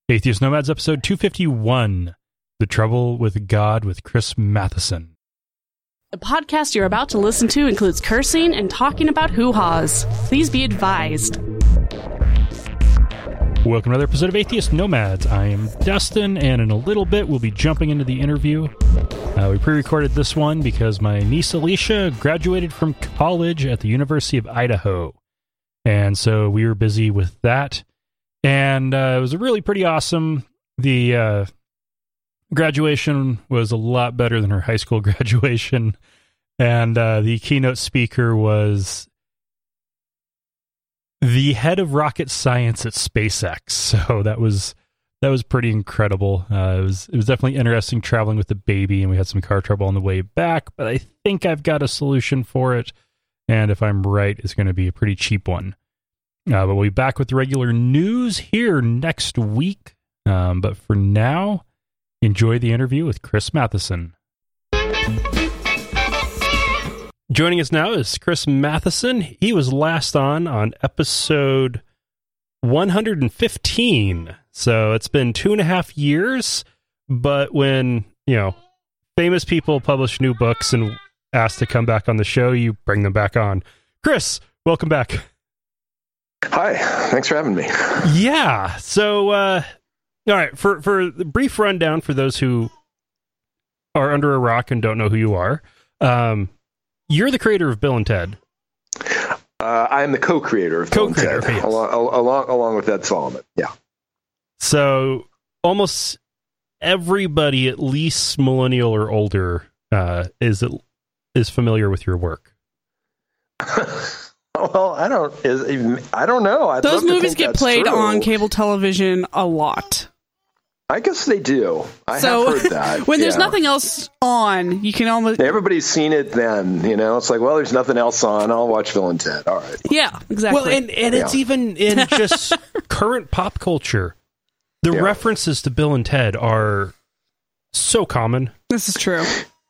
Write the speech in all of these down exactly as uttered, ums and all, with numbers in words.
Atheist Nomads, episode two fifty-one, The Trouble with God with Chris Matheson. The podcast you're about to listen to includes cursing and talking about hoo-haws. Please be advised. Welcome to another episode of Atheist Nomads. I am Dustin, and in a little bit we'll be jumping into the interview. Uh, we pre-recorded this one because my niece Alicia graduated from college at the University of Idaho. And so we were busy with that. And uh, it was really pretty awesome. The uh, graduation was a lot better than her high school graduation. And uh, the keynote speaker was the head of rocket science at SpaceX. So that was that was pretty incredible. Uh, it was it was definitely interesting traveling with the baby, and we had some car trouble on the way back. But I think I've got a solution for it. And if I'm right, it's going to be a pretty cheap one. Uh, but we'll be back with the regular news here next week. Um, but for now, enjoy the interview with Chris Matheson. Joining us now is Chris Matheson. He was last on on episode one hundred fifteen. So it's been two and a half years. But when, you know, famous people publish new books and ask to come back on the show, you bring them back on. Chris, welcome back. Hi, thanks for having me. Yeah. So, uh, all right, for, for the brief rundown for those who are under a rock and don't know who you are, um, you're the creator of Bill and Ted. Uh, I am the co-creator of Bill co-creator, and Ted, yes. along, along, along with Ed Solomon. Yeah. So, almost everybody, at least millennial or older, uh, is is familiar with your work. Well, I don't. Is, I don't know. I'd Those love to movies think get that's played true. on cable television a lot. I guess they do. I so, have heard that. when there's yeah. nothing else on, you can almost... Everybody's seen it then, you know? It's like, well, there's nothing else on. I'll watch Bill and Ted. All right. Yeah, exactly. Well, and, and Yeah. it's even in just current pop culture. The Yeah. references to Bill and Ted are so common. This is true.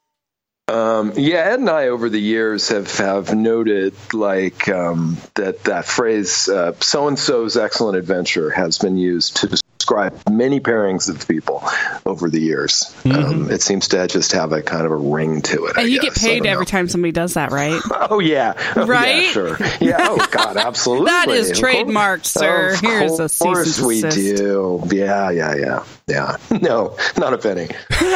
Um, yeah, Ed and I over the years have, have noted like um, that that phrase uh, "so-and-so's excellent adventure" has been used to describe many pairings of people over the years. Mm-hmm. Um, it seems to just have a kind of a ring to it. And I you guess. get paid every know. time somebody does that, right? Oh yeah, oh, right? Yeah, sure. Yeah. Oh God, absolutely. That is Of trademarked, course. sir. Of Here's a cease and course we desist. do. Yeah, yeah, yeah, yeah. No, not a penny.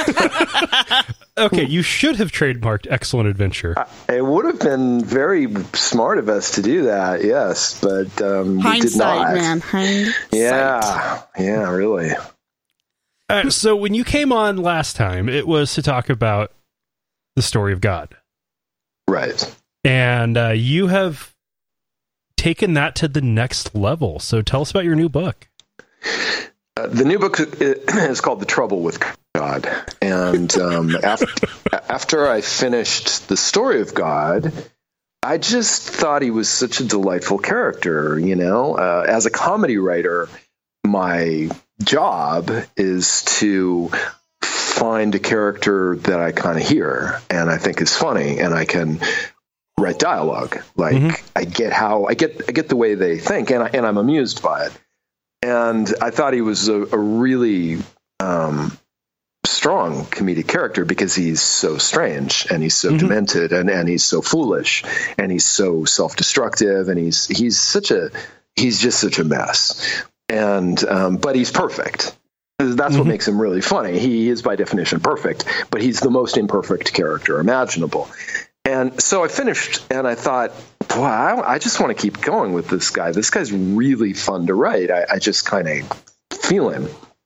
Okay, you should have trademarked Excellent Adventure. Uh, it would have been very smart of us to do that, yes, but um, we did not. Hindsight, man. Hindsight. Yeah, yeah, really. All right, so when you came on last time, it was to talk about the story of God. Right. And uh, you have taken that to the next level. So tell us about your new book. Uh, the new book is called The Trouble with God. And um, after, after I finished the story of God, I just thought he was such a delightful character. You know, uh, as a comedy writer, my job is to find a character that I kind of hear and I think is funny, and I can write dialogue. Like mm-hmm. I get how I get I get the way they think, and I, and I'm amused by it. And I thought he was a, a really um, strong comedic character because he's so strange and he's so mm-hmm. demented and, and he's so foolish and he's so self-destructive and he's he's such a he's just such a mess. And um, but he's perfect. That's mm-hmm. what makes him really funny. He is by definition perfect, but he's the most imperfect character imaginable. And so I finished and I thought, boy, I, I just want to keep going with this guy. This guy's really fun to write. I, I just kind of feel him.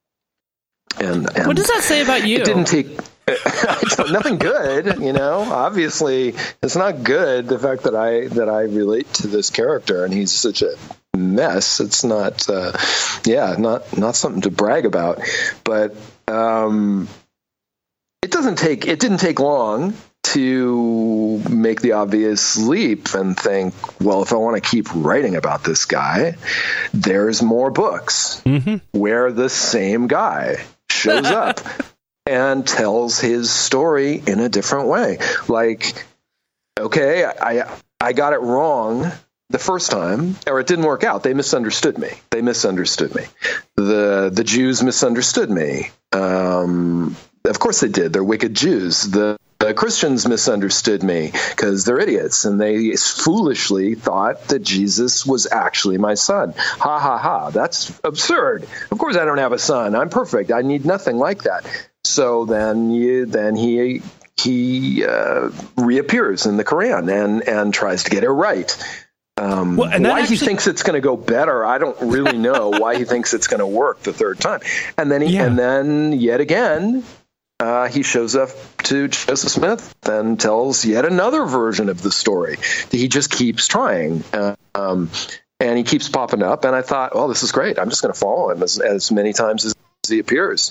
And, and what does that say about you? It didn't take nothing good, you know. Obviously, it's not good the fact that I that I relate to this character and he's such a mess. It's not, uh, yeah, not not something to brag about. But um, it doesn't take. It didn't take long to make the obvious leap and think, well, if I want to keep writing about this guy, there's more books mm-hmm. where the same guy shows up and tells his story in a different way. Like, okay, I I got it wrong the first time, or it didn't work out. They misunderstood me. They misunderstood me. The the Jews misunderstood me. Um, of course they did. They're wicked Jews. The, the Christians misunderstood me because they're idiots, and they foolishly thought that Jesus was actually my son. Ha ha ha! That's absurd. Of course I don't have a son. I'm perfect. I need nothing like that. So then, you, then he he uh, reappears in the Quran and and tries to get it right. Um, well, why actually, he thinks it's going to go better, I don't really know. Why he thinks it's going to work the third time, and then he, yeah. and then yet again, uh, he shows up to Joseph Smith and tells yet another version of the story. He just keeps trying, uh, um, and he keeps popping up. And I thought, oh, this is great. I'm just going to follow him as, as many times as he appears.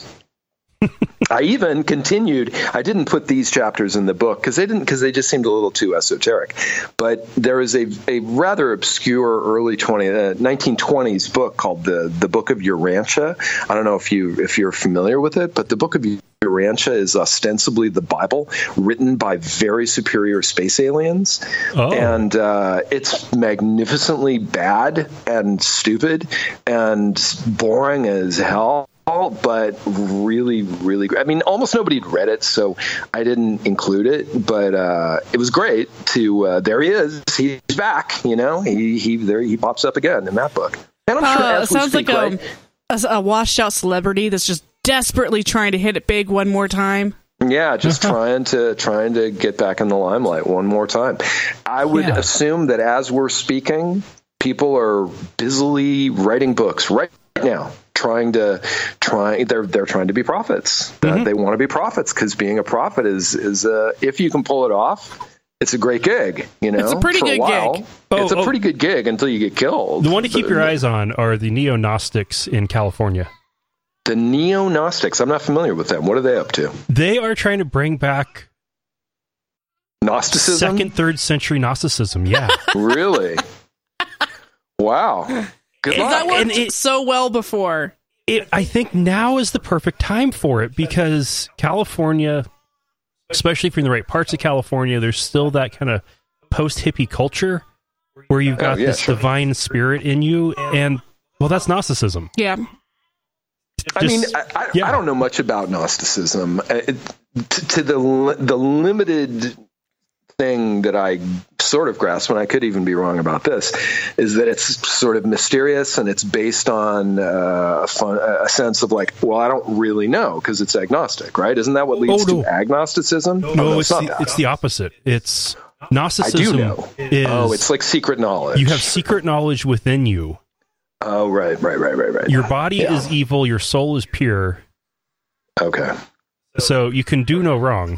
I even continued. I didn't put these chapters in the book because they didn't because they just seemed a little too esoteric. But there is a, a rather obscure early twenty, uh, nineteen twenties book called the the Book of Urantia. I don't know if you if you're familiar with it, but the Book of Urantia is ostensibly the Bible written by very superior space aliens, oh. and uh, it's magnificently bad and stupid and boring as hell. But really, really great. I mean, almost nobody had read it, so I didn't include it. But uh, it was great to. Uh, there he is. He's back. You know, he he there he pops up again in that book. And I'm sure uh, as we sounds speak, like right? a, a, a washed out celebrity that's just desperately trying to hit it big one more time. Yeah, just trying to trying to get back in the limelight one more time. I would yeah. assume that as we're speaking, people are busily writing books right now. Trying to try, they're they're trying to be prophets. Mm-hmm. Uh, they want to be prophets because being a prophet is is uh, if you can pull it off, it's a great gig. You know, it's a pretty For good a while, gig. It's oh, a pretty oh. good gig until you get killed. The one to keep your eyes on are the neo-Gnostics in California. The neo-Gnostics. I'm not familiar with them. What are they up to? They are trying to bring back Gnosticism, second, third century Gnosticism. Yeah, really. Wow. Good luck. That worked it, so well before. It, I think now is the perfect time for it because California, especially if you're in the right parts of California, there's still that kind of post-hippie culture where you've got oh, yeah, this sure. divine spirit in you, and, well, that's Gnosticism. Yeah. I Just, mean, I, I, yeah. I don't know much about Gnosticism. It, to, to the the limited thing that I sort of grasp, and I could even be wrong about this, is that it's sort of mysterious and it's based on uh, a, fun, a sense of like, well, I don't really know because it's agnostic, right? Isn't that what leads oh, no. to agnosticism? No, oh, no it's, it's, the, it's the opposite. It's Gnosticism. I do know. Is, oh, it's like secret knowledge. You have secret knowledge within you. Oh, right, right, right, right, right. Your body yeah. is evil. Your soul is pure. Okay. So you can do no wrong.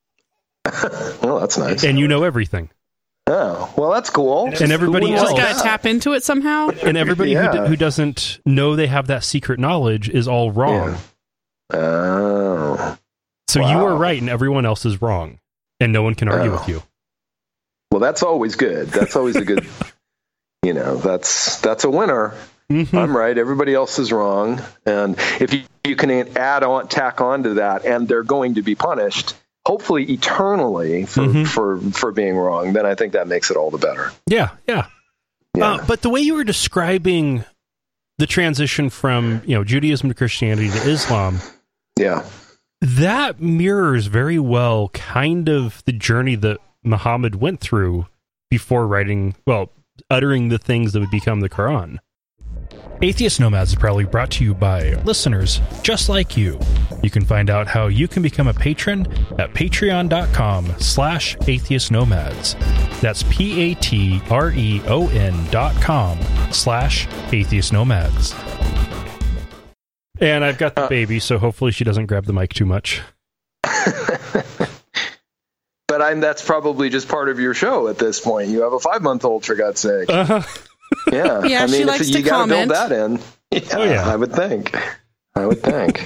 Well, that's nice. And you know everything. Oh, well, that's cool. And everybody You else. just gotta tap into it somehow. And everybody yeah. who, d- who doesn't know they have that secret knowledge is all wrong. Yeah. Oh. So wow. you are right and everyone else is wrong. And no one can argue oh. with you. Well, that's always good. That's always a good, you know, that's that's a winner. Mm-hmm. I'm right. Everybody else is wrong. And if you, you can add on, tack on to that, and they're going to be punished, hopefully eternally for, mm-hmm. for, for being wrong, then I think that makes it all the better. Yeah, yeah. yeah. Uh, but the way you were describing the transition from, you know, Judaism to Christianity to Islam, yeah, that mirrors very well kind of the journey that Muhammad went through before writing, well, uttering the things that would become the Quran. Atheist Nomads is proudly brought to you by listeners just like you. You can find out how you can become a patron at patreon.com slash atheist nomads. That's P-A-T-R-E-O-N dot com slash atheist nomads. And I've got the uh, baby, so hopefully she doesn't grab the mic too much. But I'm that's probably just part of your show at this point. You have a five-month-old, for God's sake. Uh-huh. Yeah, yeah. I mean, she likes you to got to build comment. that in. Yeah, oh, yeah. I would think. I would think.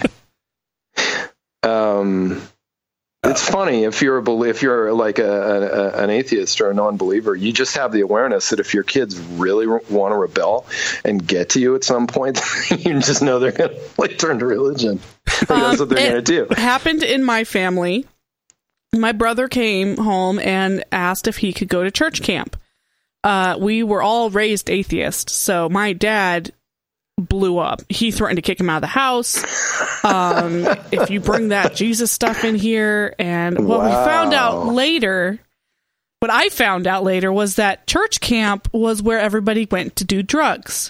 um, it's funny if you're a if you're like a, a, an atheist or a non-believer, you just have the awareness that if your kids really re- want to rebel and get to you at some point, you just know they're going to like turn to religion. That's um, what they're going to do. Happened in my family. My brother came home and asked if he could go to church camp. uh, we were all raised atheists. So my dad blew up. He threatened to kick him out of the house. Um, if you bring that Jesus stuff in here. And what wow. we found out later, what I found out later was that church camp was where everybody went to do drugs.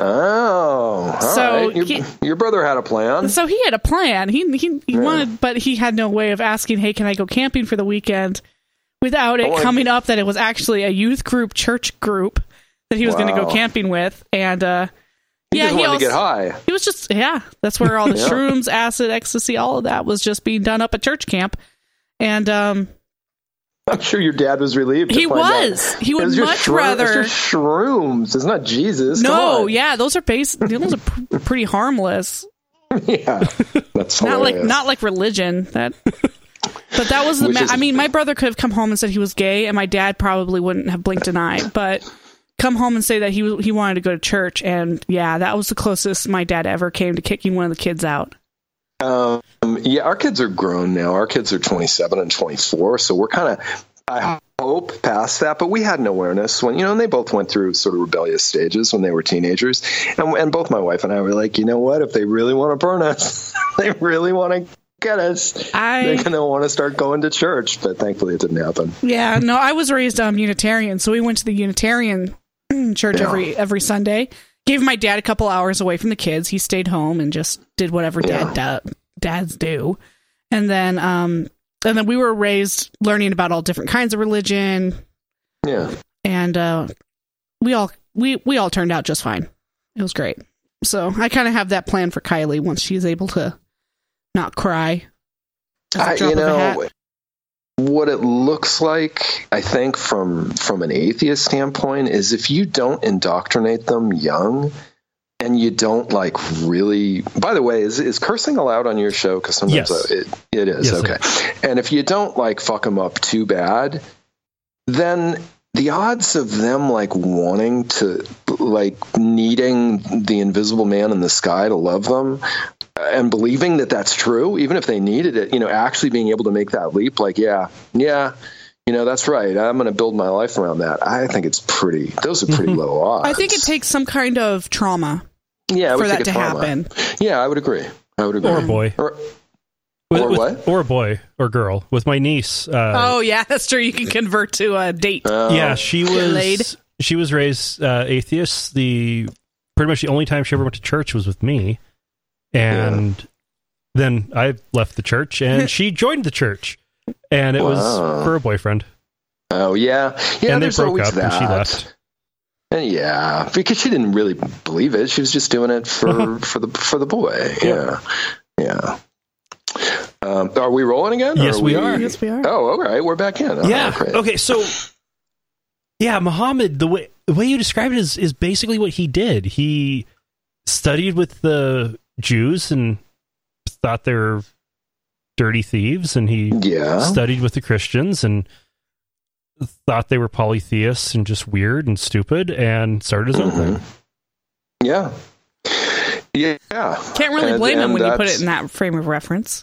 Oh, all so right. Your, he, your brother had a plan. So he had a plan. He he, he yeah. wanted, but he had no way of asking, hey, can I go camping for the weekend without it oh, coming I, up that it was actually a youth group, church group that he was wow. going to go camping with. And, uh, He yeah, just he wanted also, to get high. He was just, yeah, that's where all the yeah. shrooms, acid, ecstasy, all of that was just being done up at church camp. And um, I'm sure your dad was relieved. He to find was. Out. He would much shroom, rather. It's just shrooms. It's not Jesus. No, yeah, those are basic. Those are pr- pretty harmless. Yeah, that's not hilarious. like not like religion. That, but that was the. Ma- is, I mean, my brother could have come home and said he was gay, and my dad probably wouldn't have blinked an eye. But come home and say that he he wanted to go to church, and yeah, that was the closest my dad ever came to kicking one of the kids out. Um, yeah, our kids are grown now. Our kids are twenty-seven and twenty-four, so we're kind of, I hope, past that. But we had an awareness when, you know, and they both went through sort of rebellious stages when they were teenagers. And, and both my wife and I were like, you know what? If they really want to burn us, they really want to get us, I, they're going to want to start going to church. But thankfully, it didn't happen. Yeah, no, I was raised um, Unitarian, so we went to the Unitarian church yeah. every every Sunday. Gave my dad a couple hours away from the kids. He stayed home and just did whatever dad yeah. da- dads do. And then, um, and then we were raised learning about all different kinds of religion. Yeah, and uh, we all we we all turned out just fine. It was great. So I kind of have that plan for Kylie once she's able to not cry. I, you know, what it looks like, I think, from from an atheist standpoint, is if you don't indoctrinate them young, and you don't like really. By the way, is is cursing allowed on your show? Because sometimes yes. it it is yes, okay. It is. And if you don't like fuck them up too bad, then the odds of them like wanting to, like needing the invisible man in the sky to love them, and believing that that's true, even if they needed it, you know, actually being able to make that leap, like, yeah, yeah, you know, that's right. I'm going to build my life around that. I think it's pretty, those are pretty low odds. I think it takes some kind of trauma yeah, for that to trauma. happen. Yeah, I would agree. I would agree. Or a boy. Or, with, or with, what? Or a boy or girl. With my niece. Uh, oh, yeah, that's true. You can convert to a date. Uh, yeah, she was laid. She was raised uh, atheist. The pretty much the only time she ever went to church was with me. And yeah. then I left the church, and she joined the church, and it wow. was for a boyfriend. Oh yeah, yeah. And they there's broke always up, that. and she left. And yeah, because she didn't really believe it. She was just doing it for for the for the boy. Yeah, yeah. yeah. Um, are we rolling again? Yes, are we, we are. Yes, we are. Oh, all right, we're back in. Oh, yeah. Great. Okay, so yeah, Muhammad. The way the way you describe it is is basically what he did. He studied with the Jews and thought they were dirty thieves, and he yeah. studied with the Christians and thought they were polytheists and just weird and stupid, and started his own mm-hmm. thing. Yeah. Yeah. Can't really blame and, him and when you put it in that frame of reference.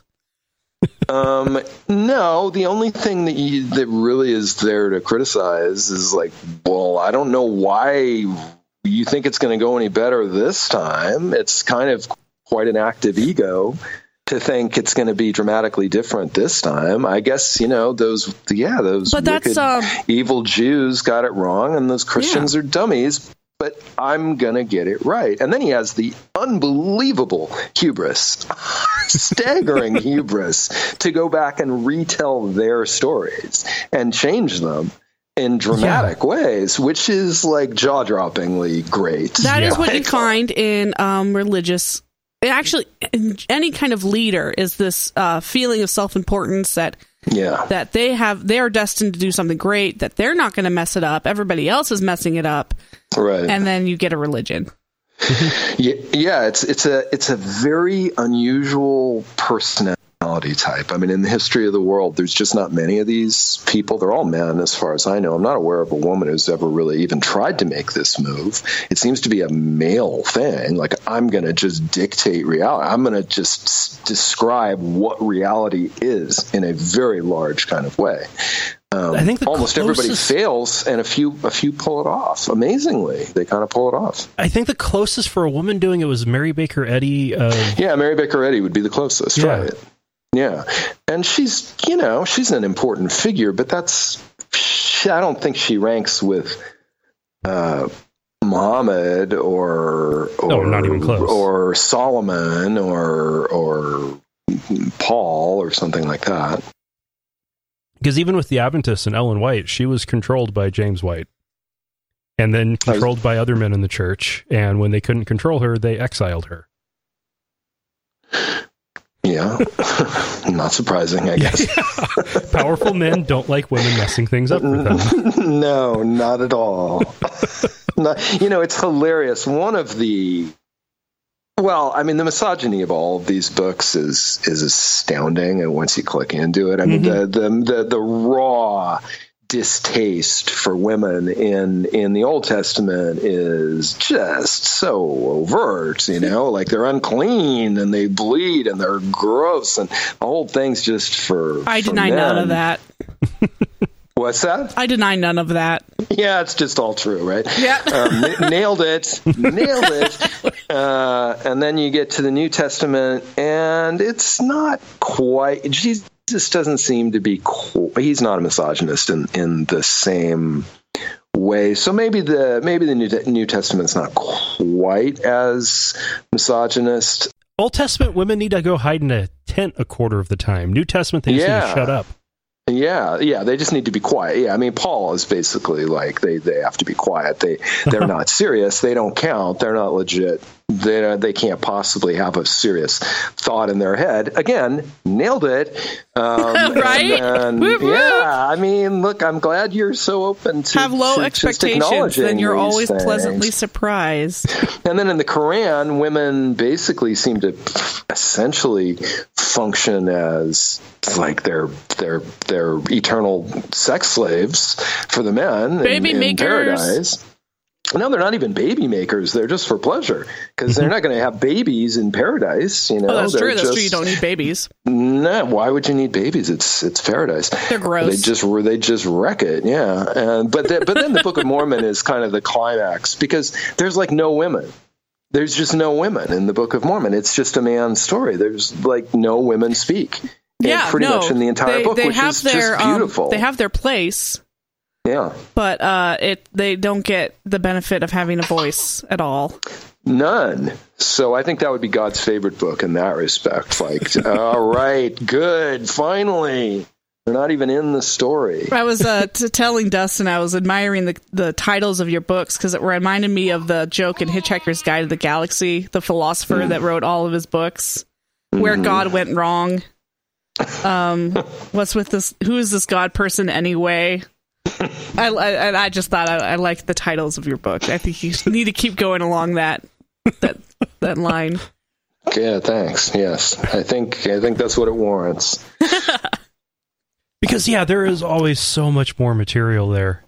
um, no, the only thing that you, that really is there to criticize is like, well, I don't know why you think it's going to go any better this time. It's kind of quite an active ego to think it's going to be dramatically different this time. I guess, you know, those, yeah, those but wicked, that's, um, evil Jews got it wrong, and those Christians yeah. are dummies, but I'm going to get it right. And then he has the unbelievable hubris, staggering hubris, to go back and retell their stories and change them in dramatic yeah. ways, which is like jaw-droppingly great. That yeah. is what like, you find in um, religious, actually, in any kind of leader is this uh, feeling of self-importance that yeah. that they have, they are destined to do something great, that they're not going to mess it up. Everybody else is messing it up. Right. And then you get a religion. yeah, yeah, it's it's a it's a very unusual personality type. I mean, in the history of the world, there's just not many of these people. They're all men, as far as I know. I'm not aware of a woman who's ever really even tried to make this move. It seems to be a male thing. Like, I'm going to just dictate reality. I'm going to just s- describe what reality is in a very large kind of way. Um, I think the almost closest, everybody fails, and a few a few pull it off. Amazingly, they kind of pull it off. I think the closest for a woman doing it was Mary Baker Eddy. Uh, yeah, Mary Baker Eddy would be the closest, yeah. right? Yeah, and she's you know she's an important figure, but that's she, I don't think she ranks with uh, Muhammad or or no, not even close. or Solomon or or Paul or something like that. Because even with the Adventists and Ellen White, she was controlled by James White, and then controlled by other men in the church. And when they couldn't control her, they exiled her. Yeah, not surprising, I guess. Yeah. Powerful men don't like women messing things up for them. No, not at all. Not, you know, it's hilarious. One of the Well, I mean, the misogyny of all of these books is is astounding, and once you click into it, I mean, mm-hmm. the, the the the raw distaste for women in in the Old Testament is just so overt. You know, like they're unclean and they bleed and they're gross, and the whole thing's just for. I for deny men. none of that. What's that? I deny none of that. Yeah, it's just all true, right? Yeah. um, n- nailed it. Nailed it. Uh, and then you get to the New Testament, and it's not quite. Jesus doesn't seem to be. Qu- he's not a misogynist in, in the same way. So maybe the maybe the New, New Testament's not quite as misogynist. Old Testament women need to go hide in a tent a quarter of the time. New Testament, they just yeah. need to shut up. Yeah, yeah, they just need to be quiet. Yeah, I mean, Paul is basically like they, they have to be quiet. They they're not serious. They don't count. They're not legit. They they can't possibly have a serious thought in their head. Again, nailed it. Um, right? And, and, yeah, I mean, look, I'm glad you're so open to have low to expectations. Then you're always things. pleasantly surprised. And then in the Quran, women basically seem to essentially function as like they're they're they're eternal sex slaves for the men. Baby in, in makers. Paradise. No, they're not even baby makers. They're just for pleasure because they're not going to have babies in paradise. You know, oh, that's they're true. That's just, true. You don't need babies. No, why would you need babies? It's it's paradise. They're gross. They just they just wreck it. Yeah, and but the, but then the Book of Mormon is kind of the climax because there's like no women. There's just no women in the Book of Mormon. It's just a man's story. There's like no women speak. Yeah, pretty no, much in the entire they, book, they which have is their, just beautiful. Um, they have their place. Yeah, but uh, it they don't get the benefit of having a voice at all. None. So I think that would be God's favorite book in that respect. Like, all right, good, finally. They're not even in the story. I was uh, t- telling Dustin I was admiring the the titles of your books because it reminded me of the joke in Hitchhiker's Guide to the Galaxy, the philosopher mm. that wrote all of his books, mm. where God went wrong. Um, what's with this? Who is this God person anyway? I, I, and I just thought I, I liked the titles of your book. I think you need to keep going along that that that line. Yeah, thanks. Yes, I think I think that's what it warrants. Because yeah, there is always so much more material there.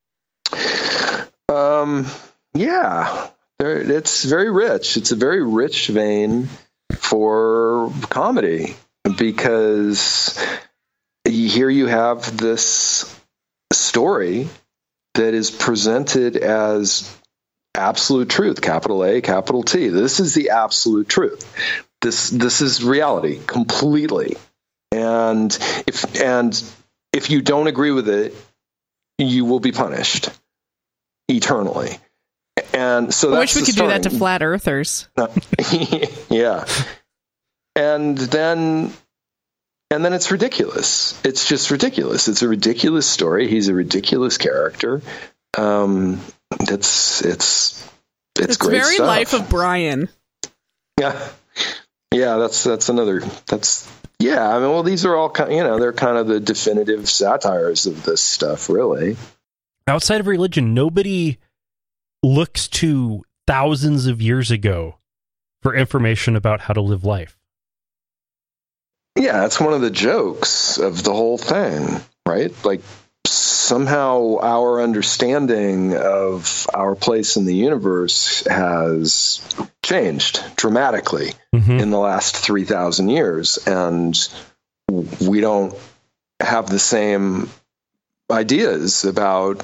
Um, yeah, there, it's very rich. It's a very rich vein for comedy because here you have this story that is presented as absolute truth, capital A, capital T. This is the absolute truth. This this is reality completely. And if and if you don't agree with it, you will be punished eternally. And so that's I wish we could starting. do that to flat earthers. Yeah. And then And then it's ridiculous. It's just ridiculous. It's a ridiculous story. He's a ridiculous character. Um, it's it's it's, it's great very stuff. Life of Brian. Yeah, yeah. That's that's another. That's yeah. I mean, well, these are all kind. You know, they're kind of the definitive satires of this stuff, really. Outside of religion, nobody looks to thousands of years ago for information about how to live life. Yeah, it's one of the jokes of the whole thing, right? Like somehow our understanding of our place in the universe has changed dramatically mm-hmm. in the last three thousand years. And we don't have the same ideas about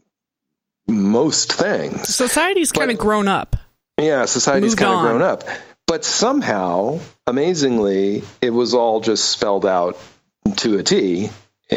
most things. Society's kind of grown up. Yeah, society's Moved kind of on. grown up. But somehow, amazingly, it was all just spelled out to a T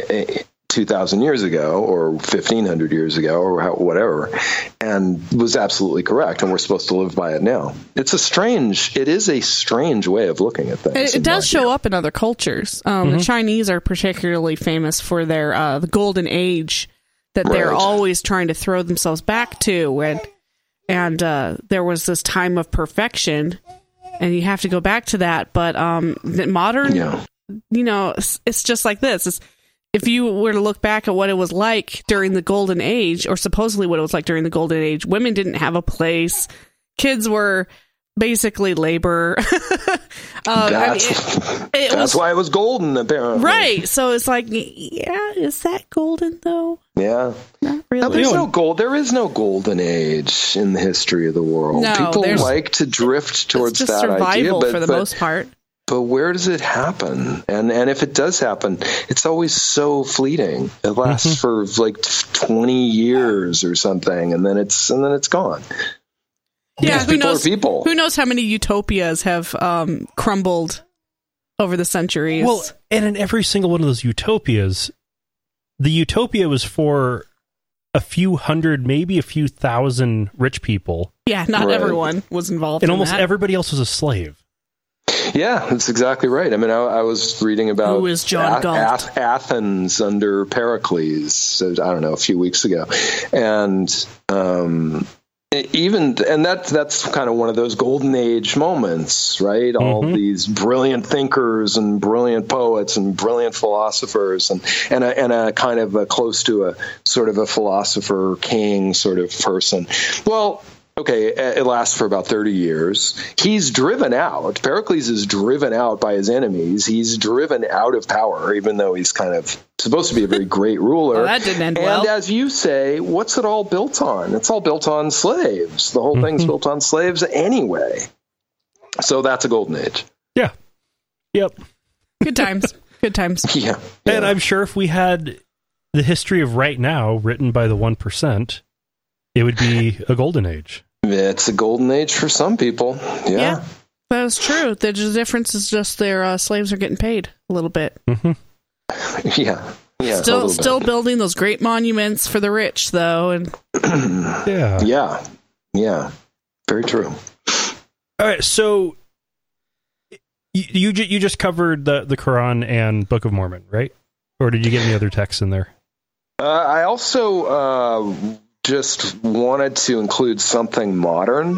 two thousand years ago or fifteen hundred years ago or how, whatever, and was absolutely correct. And we're supposed to live by it now. It's a strange, it is a strange way of looking at things. It, it does show up in other cultures. Um, Mm-hmm. The Chinese are particularly famous for their uh, the golden age that they're Right. always trying to throw themselves back to. And, and uh, there was this time of perfection, and you have to go back to that. But um, the modern, Yeah. you know, it's, it's just like this. It's, if you were to look back at what it was like during the golden age, or supposedly what it was like during the golden age, women didn't have a place. Kids were basically labor. um, That's, I mean, it, it that's was why it was golden, apparently. right. So it's like, yeah, is that golden though? Yeah. Not Now, really. there's no gold. There is no golden age in the history of the world. No, People there's- like to drift towards it's just that survival idea, but, for the but, most part. but where does it happen? And and if it does happen, it's always so fleeting. It lasts for like twenty years or something, and then it's and then it's gone. Yeah, Because who people knows? are people. Who knows how many utopias have um, crumbled over the centuries? Well, and in every single one of those utopias, the utopia was for a few hundred, maybe a few thousand rich people, yeah, not Right. everyone was involved. and in almost that. everybody else was a slave. Yeah, that's exactly right. I mean, I, I was reading about Who is John A- Galt? Ath- Athens under Pericles, I don't know, a few weeks ago. And um, even, and that, that's kind of one of those golden age moments, right? All Mhm. these brilliant thinkers and brilliant poets and brilliant philosophers and, and, a, and a kind of a close to a sort of a philosopher king sort of person. Well, okay, it lasts for about thirty years. He's driven out. Pericles is driven out by his enemies. He's driven out of power, even though he's kind of supposed to be a very great ruler. Well, that didn't end and well. as you say, what's it all built on? It's all built on slaves. The whole thing's built on slaves anyway. So that's a golden age. Yeah. Yep. Good times. Good times. Yeah. And Yeah. I'm sure if we had the history of right now written by the one percent, it would be a golden age. It's a golden age for some people. Yeah. Yeah. That's true. The difference is just their uh, slaves are getting paid a little bit. Yeah. Yeah. a still, little still bit. building those great monuments for the rich, though, and Yeah. Yeah. Yeah. Very true. All right. So you you, ju- you just covered the, the Quran and Book of Mormon, right? Or did you get any other texts in there? Uh, I also uh, just wanted to include something modern.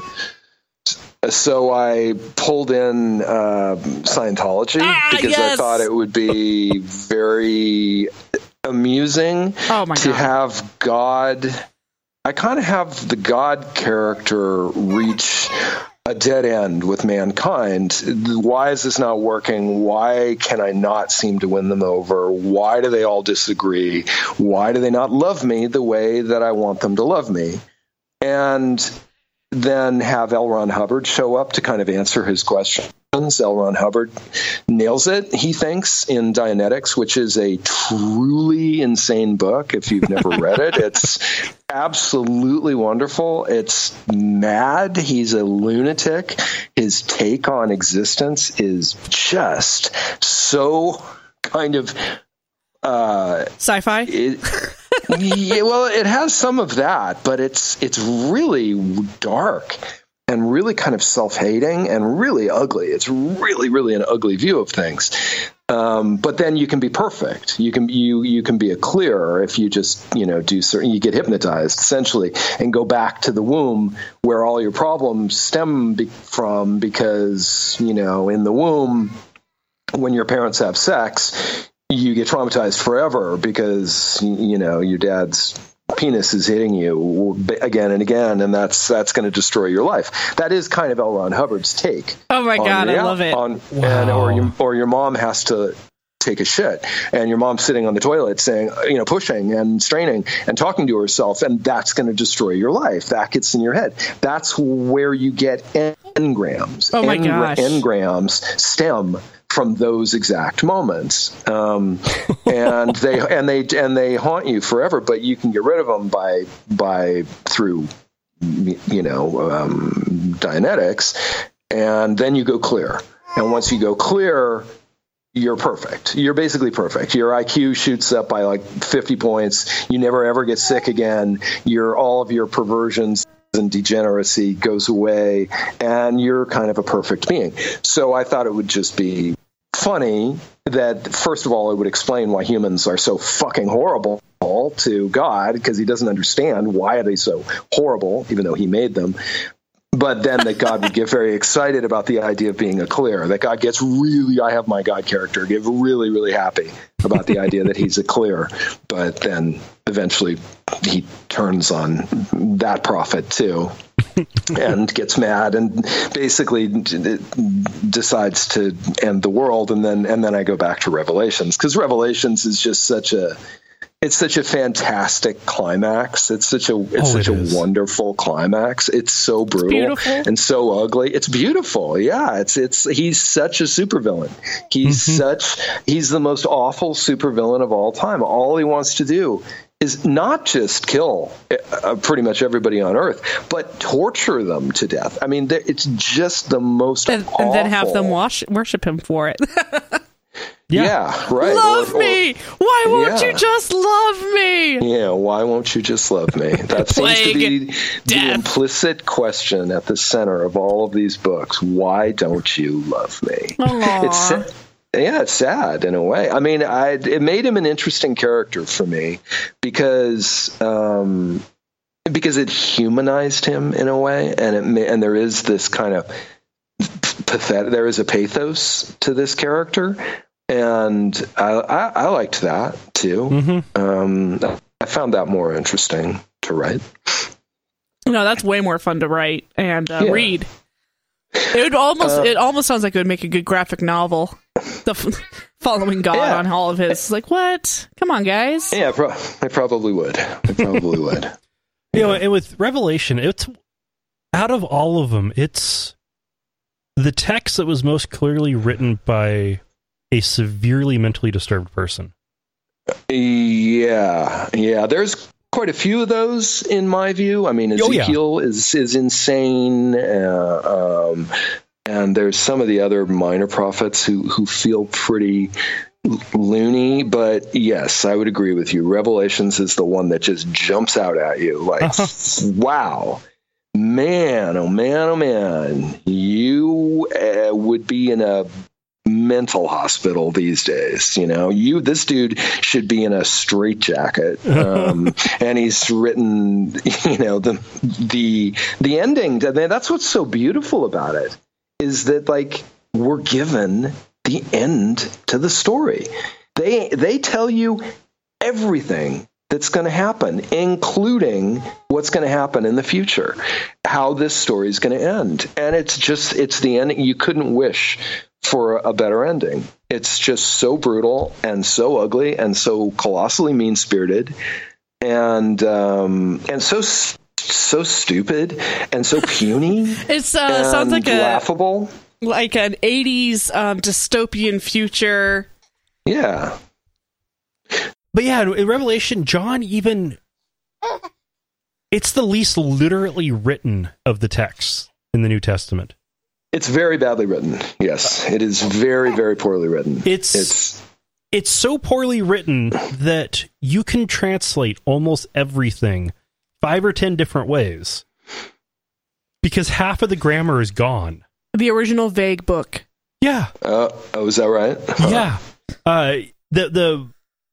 So I pulled in uh, Scientology Ah, because yes! I thought it would be very amusing oh my to god, have God. I kind of have the God character reach a dead end with mankind. Why is this not working? Why can I not seem to win them over? Why do they all disagree? Why do they not love me the way that I want them to love me? And then have L. Ron Hubbard show up to kind of answer his questions. L. Ron Hubbard nails it, he thinks, in Dianetics, which is a truly insane book. If you've never read it, it's absolutely wonderful. It's mad. He's a lunatic. His take on existence is just so kind of uh, sci-fi. it, yeah, well, it has some of that, but it's it's really dark and really kind of self-hating and really ugly. It's really, really an ugly view of things. Um, but then you can be perfect. You can you you can be a clearer if you just you know do certain. You get hypnotized essentially and go back to the womb where all your problems stem be, from because you know in the womb when your parents have sex. You get traumatized forever because, you know, your dad's penis is hitting you again and again, and that's that's going to destroy your life. That is kind of L. Ron Hubbard's take. Oh my god, rea- I love it. On, Wow. and, or, your, or your mom has to take a shit, and your mom's sitting on the toilet saying, you know, pushing and straining and talking to herself, and that's going to destroy your life. That gets in your head. That's where you get engrams. Oh my Engra- gosh. Engrams stem from those exact moments, um, and they and they and they haunt you forever. But you can get rid of them by by through you know um, Dianetics, and then you go clear. And once you go clear, you're perfect. You're basically perfect. Your I Q shoots up by like fifty points. You never ever get sick again. Your all of your perversions and degeneracy goes away, and you're kind of a perfect being. So I thought it would just be funny that, first of all, it would explain why humans are so fucking horrible to God, because he doesn't understand why are they so horrible, even though he made them. But then that God would get very excited about the idea of being a clear, that God gets really, I have my God character, get really, really happy about the idea that he's a clear. But then eventually he turns on that prophet too and gets mad and basically d- decides to end the world. And then, and then I go back to Revelations, because Revelations is just such a, It's such a fantastic climax. It's such a it's oh, such it a is. wonderful climax. It's so brutal It's and so ugly. It's beautiful. Yeah, it's it's he's such a supervillain. He's Mm-hmm. such he's the most awful supervillain of all time. All he wants to do is not just kill uh, pretty much everybody on Earth, but torture them to death. I mean, it's just the most And, awful. and then have them wash, worship him for it. Yeah, Yeah. right. Love Or- or- me! Why won't Yeah. you just love me? Yeah, why won't you just love me? That seems to be Plague, the death. implicit question at the center of all of these books. Why don't you love me? Aw. It's sa- yeah, it's sad in a way. I mean, I it made him an interesting character for me because um, because it humanized him in a way, and it ma- and there is this kind of pathetic. There is a pathos to this character. And I, I, I liked that too. Mm-hmm. Um, I found that more interesting to write. No, that's way more fun to write and uh, Yeah. read. It would almost Uh, it almost sounds like it would make a good graphic novel. The f- following God Yeah. on all of his, like, what? Come on, guys. Yeah, pro- I probably would. I probably would. You know, and with Revelation, it's out of all of them, it's the text that was most clearly written by a severely mentally disturbed person. Yeah, yeah. There's quite a few of those in my view. I mean, Oh, yeah. Ezekiel is is insane, uh, um, and there's some of the other minor prophets who who feel pretty loony. But yes, I would agree with you. Revelations is the one that just jumps out at you like, wow. Man, oh man, oh man, you uh, would be in a mental hospital these days. You know, you this dude should be in a straitjacket. Um, and he's written, you know, the the the ending. I mean, that's what's so beautiful about it, is that like we're given the end to the story. They they tell you everything that's going to happen, including what's going to happen in the future, how this story is going to end. And it's just, it's the ending. You couldn't wish for a better ending. It's just so brutal and so ugly and so colossally mean-spirited and, um, and so, so stupid and so puny. It's uh, and sounds like a laughable. like an eighties um, dystopian future. Yeah. But yeah, in Revelation, John even... It's the least literally written of the texts in the New Testament. It's very badly written. Yes, it is very, very poorly written. It's it's it's so poorly written that you can translate almost everything five or ten different ways because half of the grammar is gone. The original Vague book. Yeah, uh, oh, is that right? yeah. Uh, the the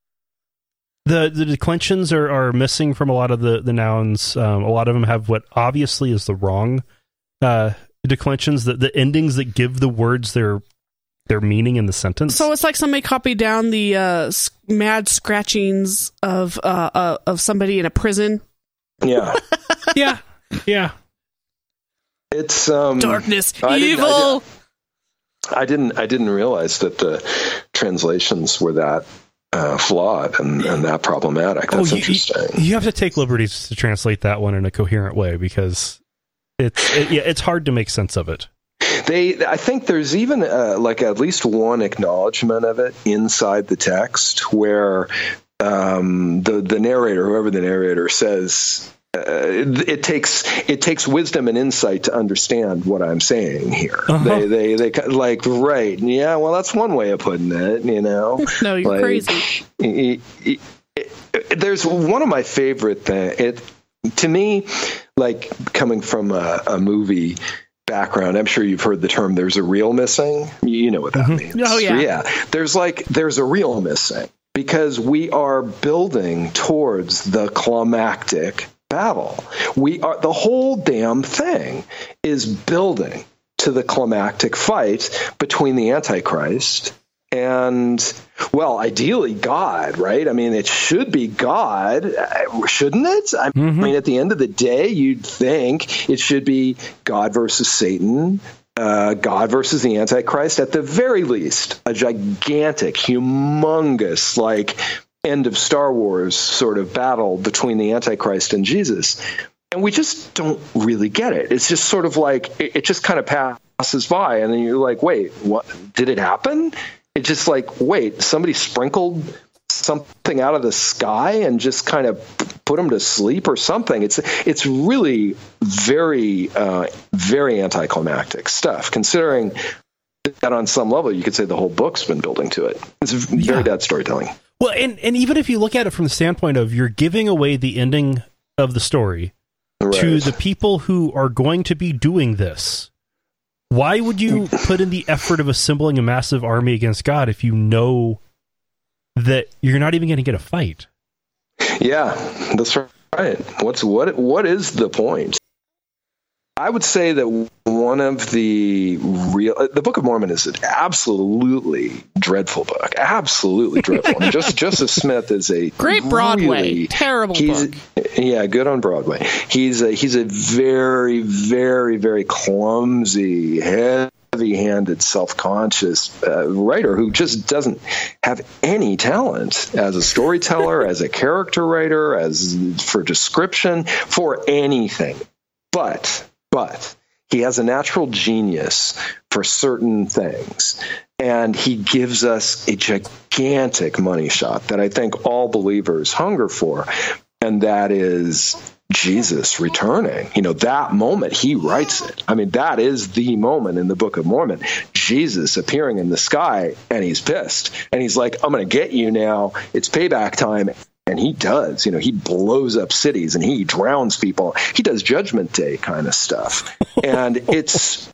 the the declensions are, are missing from a lot of the the nouns. Um, a lot of them have what obviously is the wrong uh, declensions. The the endings that give the words their their meaning in the sentence. So it's like somebody copied down the uh, s- mad scratchings of uh, uh, of somebody in a prison. Yeah. yeah, yeah. It's um, Darkness, I didn't- I evil. I didn't. I didn't realize that the translations were that uh, flawed and, and that problematic. That's you, interesting. You, you have to take liberties to translate that one in a coherent way because It's it, yeah, it's hard to make sense of it. They, I think there's even uh, like at least one acknowledgement of it inside the text where um, the the narrator, whoever the narrator, says uh, it, it takes it takes wisdom and insight to understand what I'm saying here. Uh-huh. They they they like right, yeah. Well, that's one way of putting it. You know, no, you're like, crazy. It, it, it, there's one of my favorite things. It to me, like coming from a, a movie background, I'm sure you've heard the term "there's a reel missing." You know what that mm-hmm. means. Oh yeah, yeah. There's like there's a reel missing because we are building towards the climactic battle. We are the whole damn thing is building to the climactic fight between the Antichrist and, well, ideally God, right? I mean, it should be God, shouldn't it? I mm-hmm. mean, at the end of the day, you'd think it should be God versus Satan, uh, God versus the Antichrist, at the very least, a gigantic, humongous, like, end of Star Wars sort of battle between the Antichrist and Jesus. And we just don't really get it. It's just sort of like, it, it just kind of passes by, and then you're like, wait, what? Did it happen? It's just like, wait, somebody sprinkled something out of the sky and just kind of put them to sleep or something. It's it's really very, uh, very anticlimactic stuff, considering that on some level you could say the whole book's been building to it. It's very yeah. bad storytelling. Well, and, and even if you look at it from the standpoint of you're giving away the ending of the story right. to the people who are going to be doing this, why would you put in the effort of assembling a massive army against God if you know that you're not even going to get a fight? Yeah, that's right. What's what? What is the point? I would say that one of the real, the Book of Mormon is an absolutely dreadful book. Absolutely dreadful. I mean, just, Joseph Smith is a great Broadway, really, terrible book. Yeah, good on Broadway. He's a, he's a very, very, very clumsy, heavy-handed, self-conscious uh, writer who just doesn't have any talent as a storyteller, as a character writer, as for description, for anything. But But he has a natural genius for certain things, and he gives us a gigantic money shot that I think all believers hunger for, and that is Jesus returning. You know, that moment, he writes it. I mean, that is the moment in the Book of Mormon. Jesus appearing in the sky, and he's pissed. And he's like, I'm going to get you now. It's payback time. And he does, you know, he blows up cities and he drowns people. He does Judgment Day kind of stuff. And it's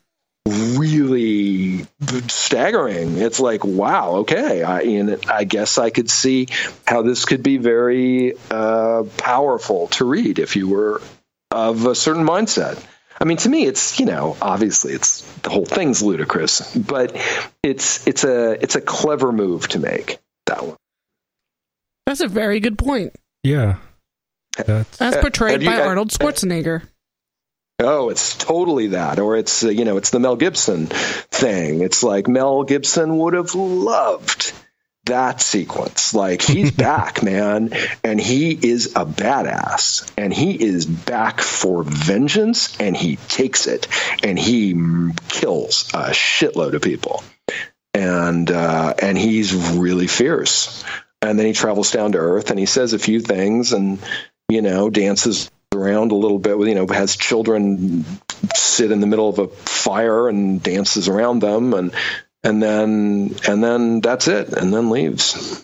really staggering. It's like, wow, okay. I, and I guess I could see how this could be very uh, powerful to read if you were of a certain mindset. I mean, to me, it's, you know, obviously it's the whole thing's ludicrous, but it's it's a it's a clever move to make, that one. That's a very good point. Yeah. That's As portrayed you, by uh, Arnold Schwarzenegger. Oh, it's totally that. Or it's, uh, you know, it's the Mel Gibson thing. It's like Mel Gibson would have loved that sequence. Like, he's back, man, and he is a badass, and he is back for vengeance, and he takes it, and he kills a shitload of people. And uh, and he's really fierce. And then he travels down to Earth and he says a few things and, you know, dances around a little bit with, you know, has children sit in the middle of a fire and dances around them. And, and then, and then that's it. And then leaves.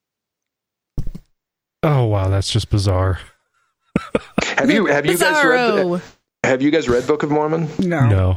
Oh, wow. That's just bizarre. have you, have you guys read, have you guys read Book of Mormon? No. No.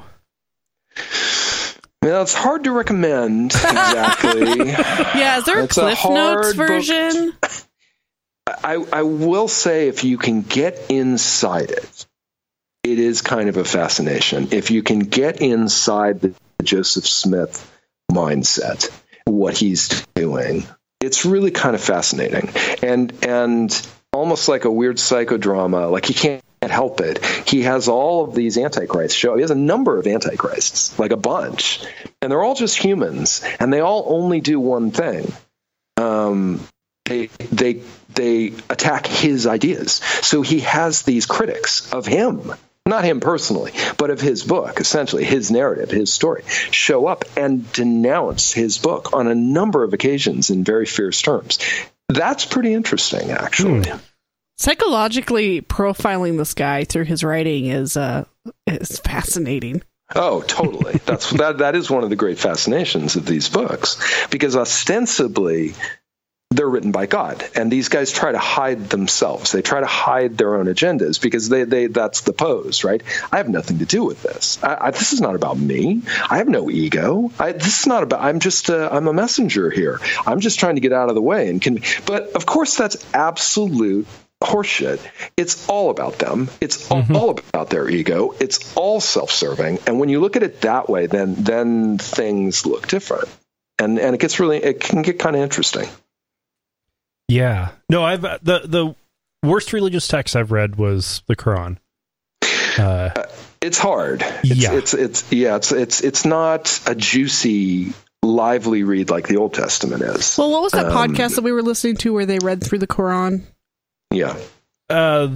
Well, it's hard to recommend, exactly. Yeah, is there a Cliff a Notes version? I, I will say, if you can get inside it, it is kind of a fascination. If you can get inside the Joseph Smith mindset, what he's doing, it's really kind of fascinating. And and almost like a weird psychodrama, like he can't help it. He has all of these antichrists show. He has a number of antichrists, like a bunch, and they're all just humans, and they all only do one thing. Um, they they they attack his ideas. So he has these critics of him, not him personally, but of his book, essentially his narrative, his story, show up and denounce his book on a number of occasions in very fierce terms. That's pretty interesting, actually. Hmm. Psychologically profiling this guy through his writing is uh is fascinating. Oh, totally. That's that. That is one of the great fascinations of these books, because ostensibly they're written by God, and these guys try to hide themselves. They try to hide their own agendas because they, they that's the pose, right? I have nothing to do with this. I, I, this is not about me. I have no ego. I, this is not about. I'm just. A, I'm a messenger here. I'm just trying to get out of the way. And can. But of course, that's absolute horseshit. It's all about them. It's all, mm-hmm. all about their ego. It's all self-serving. And when you look at it that way, then then things look different, and and it gets really. It can get kind of interesting. Yeah. No, I've the the worst religious text I've read was the Quran. Uh, uh, it's hard. It's, yeah. It's it's yeah. It's it's it's not a juicy, lively read like the Old Testament is. Well, what was that um, podcast that we were listening to where they read through the Quran? Yeah. Uh,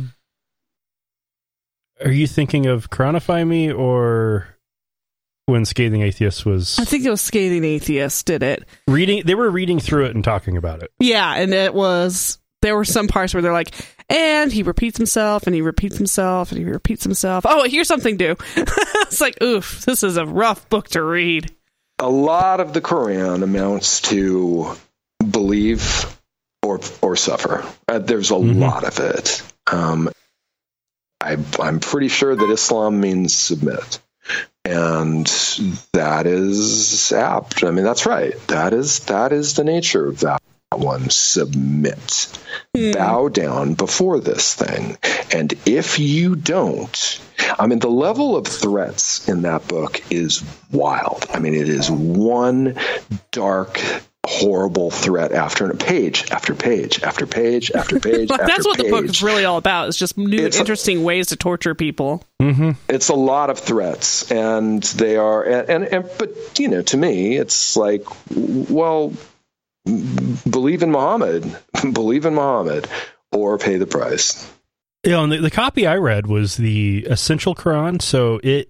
are you thinking of Quranify Me or when Scathing Atheist was? I think it was Scathing Atheist did it. Reading, they were reading through it and talking about it. Yeah, and it was, there were some parts where they're like, and he repeats himself, and he repeats himself, and he repeats himself. Oh, here's something new. It's like, oof, this is a rough book to read. A lot of the Quran amounts to believe or or suffer. Uh, there's a mm-hmm. lot of it. Um, I, I'm pretty sure that Islam means submit. And that is apt. I mean, that's right. That is that is the nature of that one. Submit. Mm. Bow down before this thing. And if you don't, I mean, the level of threats in that book is wild. I mean, it is one dark, horrible threat after a page after page after page after page like, after that's what page. The book is really all about. It's just new it's interesting a, ways to torture people. Mm-hmm. It's a lot of threats, and they are and, and, and but you know, to me it's like, well, believe in Muhammad believe in Muhammad or pay the price. Yeah, and the, the copy I read was the Essential Quran, so it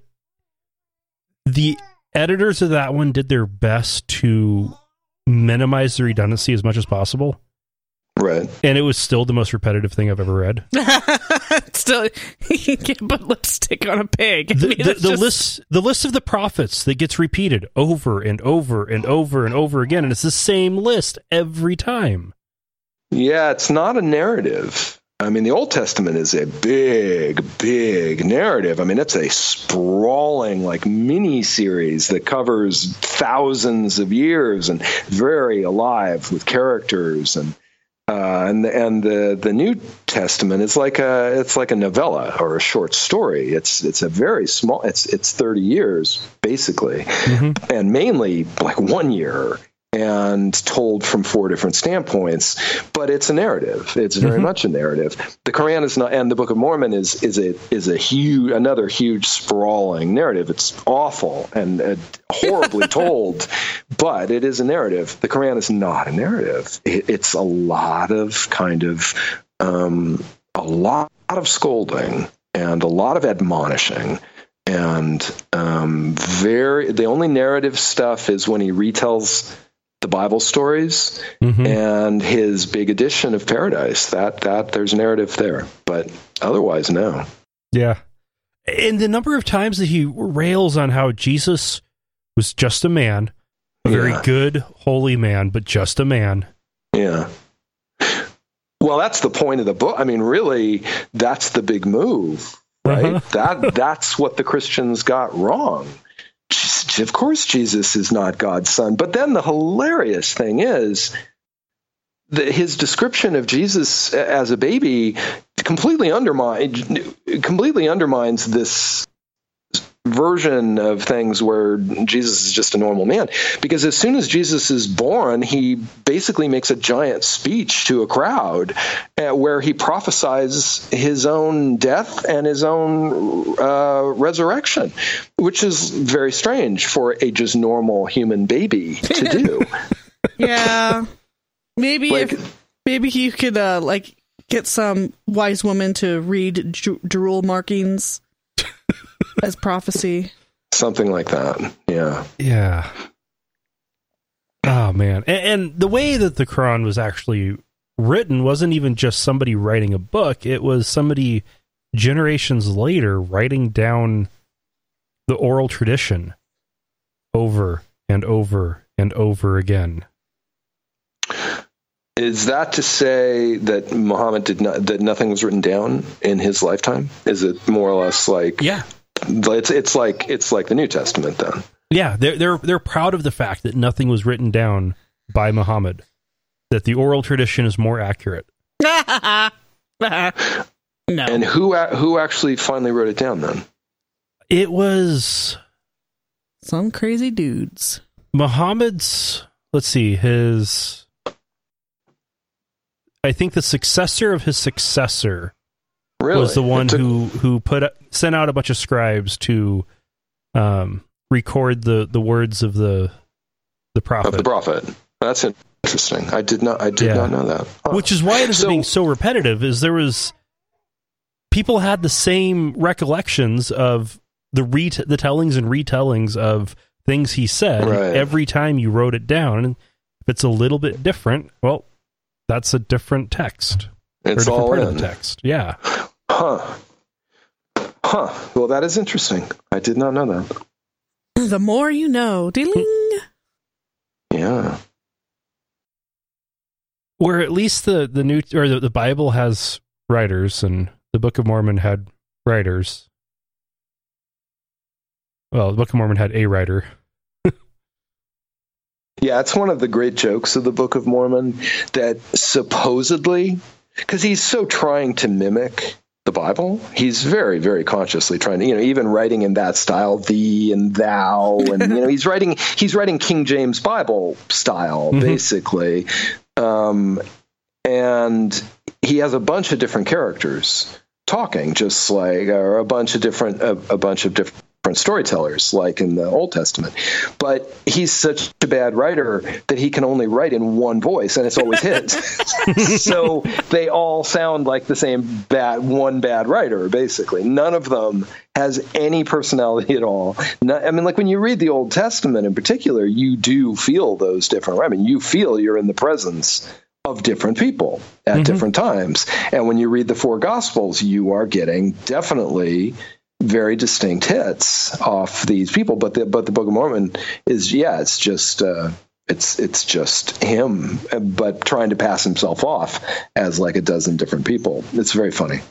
the editors of that one did their best to minimize the redundancy as much as possible. Right. And it was still the most repetitive thing I've ever read. Still, you can put lipstick on a pig. I The, mean, the, the just... list, the list of the prophets that gets repeated over and over and over and over again, and it's the same list every time. Yeah, it's not a narrative. I mean, the Old Testament is a big, big narrative. I mean, it's a sprawling, like, mini-series that covers thousands of years and very alive with characters. And uh, and and the the New Testament is like a it's like a novella or a short story. It's it's a very small. It's it's thirty years basically, mm-hmm. and mainly like one year. And told from four different standpoints, but it's a narrative. It's very mm-hmm. much a narrative. The Quran is not, and the Book of Mormon is is a is a huge, another huge sprawling narrative. It's awful and uh, horribly told, but it is a narrative. The Quran is not a narrative. It, it's a lot of kind of um, a lot of scolding and a lot of admonishing. And um, very the only narrative stuff is when he retells the Bible stories mm-hmm. and his big edition of Paradise. That that there's narrative there, but otherwise, no. Yeah, and the number of times that he rails on how Jesus was just a man, a yeah. very good, holy man, but just a man. Yeah. Well, that's the point of the book. I mean, really, that's the big move, right? Uh-huh. that that's what the Christians got wrong. Of course, Jesus is not God's son. But then the hilarious thing is that his description of Jesus as a baby completely undermines completely undermines this version of things where Jesus is just a normal man. Because as soon as Jesus is born, he basically makes a giant speech to a crowd uh, where he prophesies his own death and his own uh, resurrection, which is very strange for a just normal human baby to do. Yeah. Maybe like, if, maybe you could uh, like get some wise woman to read ju- drool markings as prophecy. Something like that. Yeah. Yeah. Oh, man. And, and the way that the Quran was actually written wasn't even just somebody writing a book. It was somebody generations later writing down the oral tradition over and over and over again. Is that to say that Muhammad did not, that nothing was written down in his lifetime? Is it more or less like, yeah, it's, it's like, it's like the New Testament then? Yeah. They're, they're, they're proud of the fact that nothing was written down by Muhammad, that the oral tradition is more accurate. No. And who, who actually finally wrote it down then? It was some crazy dudes. Muhammad's, let's see, his, I think the successor of his successor really? was the one took... who, who put sent out a bunch of scribes to um, record the, the words of the the prophet. Of the prophet. That's interesting. I did not I did yeah. not know that. Oh. Which is why it is so, being so repetitive, is there was people had the same recollections of the re the tellings and retellings of things he said right. every time you wrote it down. And if it's a little bit different, well, that's a different text. It's or a different all part in. of the text. Yeah. Huh. Huh. Well, that is interesting. I did not know that. The more you know. Ding. Yeah. Where at least the, the new or the, the Bible has writers and the Book of Mormon had writers. Well, the Book of Mormon had a writer. Yeah, it's one of the great jokes of the Book of Mormon that supposedly, because he's so trying to mimic the Bible, he's very, very consciously trying to, you know, even writing in that style, thee and thou, and, you know, he's writing, he's writing King James Bible style, mm-hmm. basically. Um, and he has a bunch of different characters talking, just like, or a bunch of different, a, a bunch of different, different storytellers, like in the Old Testament. But he's such a bad writer that he can only write in one voice, and it's always his. So they all sound like the same bad, one bad writer, basically. None of them has any personality at all. Not, I mean, like when you read the Old Testament in particular, you do feel those different, I mean, you feel you're in the presence of different people at mm-hmm. different times. And when you read the four Gospels, you are getting definitely very distinct hits off these people, but the but the Book of Mormon is yeah, it's just uh, it's it's just him, but trying to pass himself off as like a dozen different people. It's very funny.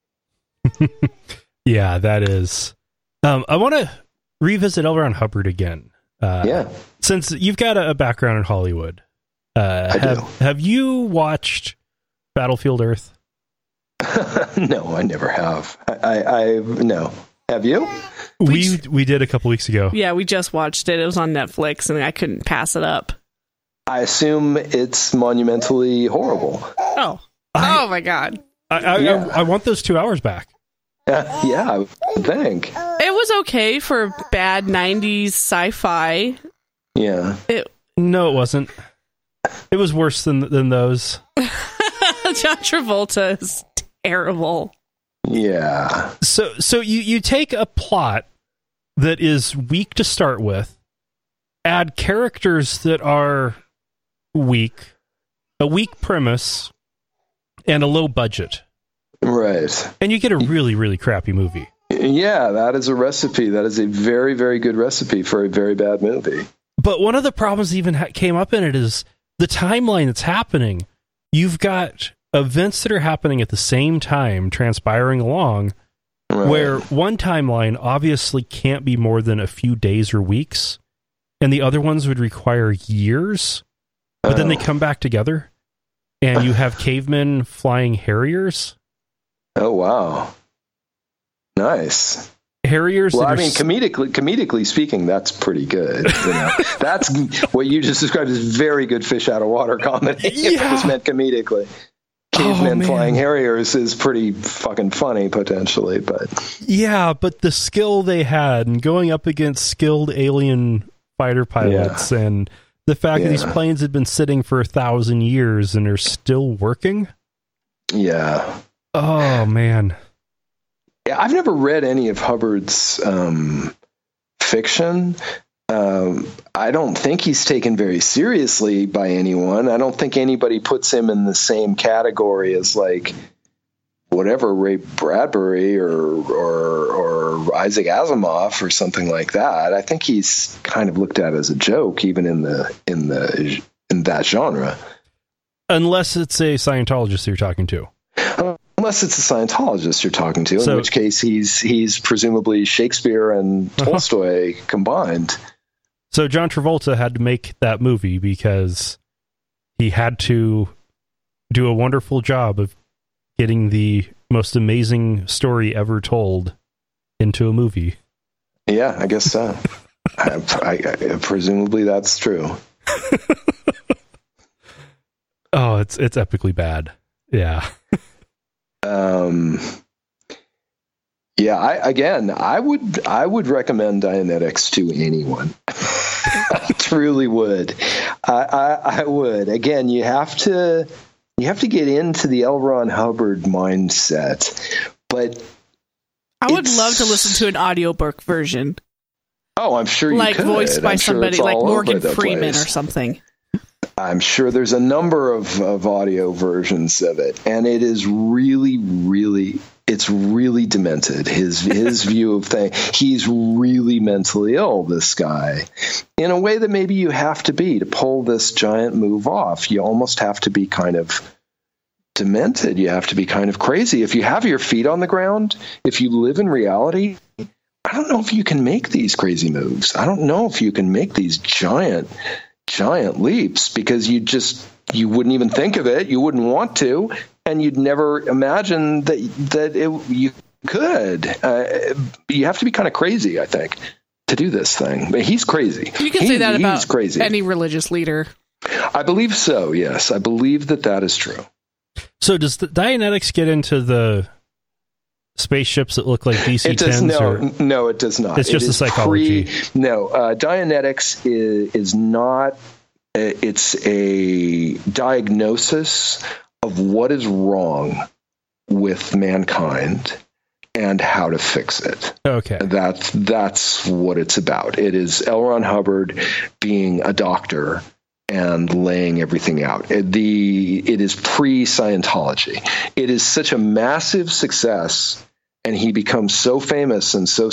Yeah, that is. Um, I want to revisit L. Ron Hubbard again. Uh, yeah, since you've got a, a background in Hollywood, uh, I have do. have you watched Battlefield Earth? No, I never have. I, I, I no. Have you? We we did a couple weeks ago. Yeah, we just watched it. It was on Netflix, and I couldn't pass it up. I assume it's monumentally horrible. Oh, I, oh my god! I I, yeah. I I want those two hours back. Uh, yeah, I would think it was okay for bad nineties sci-fi. Yeah. It, no, it wasn't. It was worse than than those. John Travolta is terrible. Yeah. So so you, you take a plot that is weak to start with, add characters that are weak, a weak premise, and a low budget. Right. And you get a really, really crappy movie. Yeah, that is a recipe. That is a very, very good recipe for a very bad movie. But one of the problems that even ha- came up in it is the timeline that's happening. You've got events that are happening at the same time transpiring along, right. Where one timeline obviously can't be more than a few days or weeks, and the other ones would require years, but oh. then they come back together, and you have cavemen flying Harriers. Oh, wow. Nice. Harriers. Well, that I mean, comedically, comedically speaking, that's pretty good. You know? That's what you just described as very good fish out of water comedy. Yeah. If it was meant comedically. Cavemen oh, flying Harriers is pretty fucking funny, potentially, but yeah, but the skill they had and going up against skilled alien fighter pilots yeah. and the fact yeah. that these planes had been sitting for a thousand years and are still working. Yeah. Oh man. I've never read any of Hubbard's um, fiction. Um, I don't think he's taken very seriously by anyone. I don't think anybody puts him in the same category as like whatever Ray Bradbury or or, or Isaac Asimov or something like that. I think he's kind of looked at as a joke, even in the in the in that genre. Unless it's a Scientologist you're talking to. Unless it's a Scientologist you're talking to, so, in which case he's he's presumably Shakespeare and uh-huh. Tolstoy combined. So John Travolta had to make that movie because he had to do a wonderful job of getting the most amazing story ever told into a movie. Yeah, I guess so. I, I, I, presumably that's true. Oh, it's it's epically bad. Yeah. um. Yeah, I, again, I would I would recommend Dianetics to anyone. I truly would. I, I, I would. Again, you have to you have to get into the L. Ron Hubbard mindset, but I would love to listen to an audiobook version. Oh, I'm sure you like could. voiced by I'm somebody sure like Morgan Freeman place. or something. I'm sure there's a number of, of audio versions of it, and it is really, really, it's really demented. His his view of things. He's really mentally ill, this guy, in a way that maybe you have to be to pull this giant move off. You almost have to be kind of demented. You have to be kind of crazy. If you have your feet on the ground, if you live in reality, I don't know if you can make these crazy moves. I don't know if you can make these giant giant leaps, because you just you wouldn't even think of it, you wouldn't want to, and you'd never imagine that that it, you could. Uh, you have to be kind of crazy, I think, to do this thing. But he's crazy. You can he, say that about crazy. any religious leader. I believe so. Yes, I believe that that is true. So does the Dianetics get into the spaceships that look like D C tens? No, or? no, it does not. It's just it the psychology. Pre, no, uh, Dianetics is, is not. It's a diagnosis of what is wrong with mankind and how to fix it. Okay, that's that's what it's about. It is L. Ron Hubbard being a doctor and laying everything out. It, the it is pre-Scientology. It is such a massive success, and he becomes so famous and so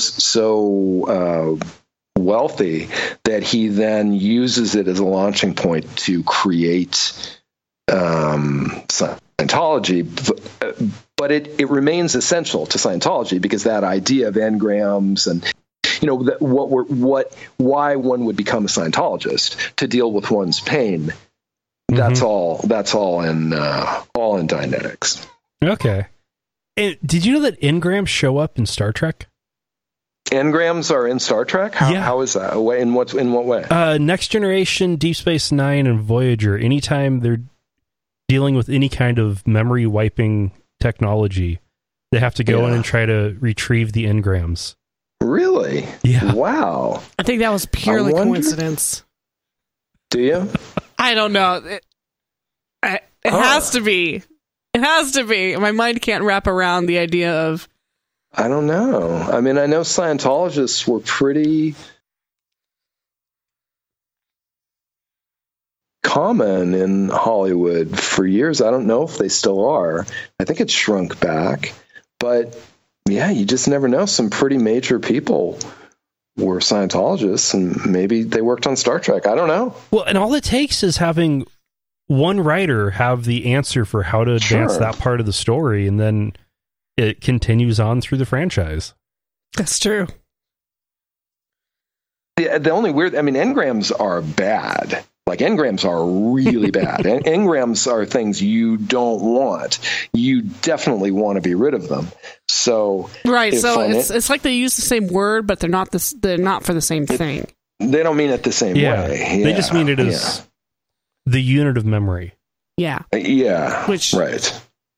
so uh, wealthy that he then uses it as a launching point to create um, Scientology. But, but it, it remains essential to Scientology, because that idea of engrams and you know, that what we're, what, why one would become a Scientologist, to deal with one's pain. Mm-hmm. That's all. That's all in uh, all in Dianetics. Okay. And did you know that engrams show up in Star Trek? Engrams are in Star Trek? How, yeah. how is that? In what in what way? Uh, Next Generation, Deep Space Nine, and Voyager. Anytime they're dealing with any kind of memory wiping technology, they have to go yeah. in and try to retrieve the engrams. Really? Yeah. Wow. I think that was purely coincidence. Do you? I don't know. It, I, it oh. has to be. It has to be. My mind can't wrap around the idea of... I don't know. I mean, I know Scientologists were pretty common in Hollywood for years. I don't know if they still are. I think it's shrunk back. But... yeah, you just never know. Some pretty major people were Scientologists, and maybe they worked on Star Trek. I don't know. Well, and all it takes is having one writer have the answer for how to advance sure. that part of the story, and then it continues on through the franchise. That's true. The, the only weird, I mean, engrams are bad. Like, engrams are really bad. En- engrams are things you don't want. You definitely want to be rid of them. So right, so it's it, it's like they use the same word, but they're not this. They're not for the same it, thing. They don't mean it the same yeah. way. Yeah. They just mean it as yeah. the unit of memory. Yeah. Yeah. Which right.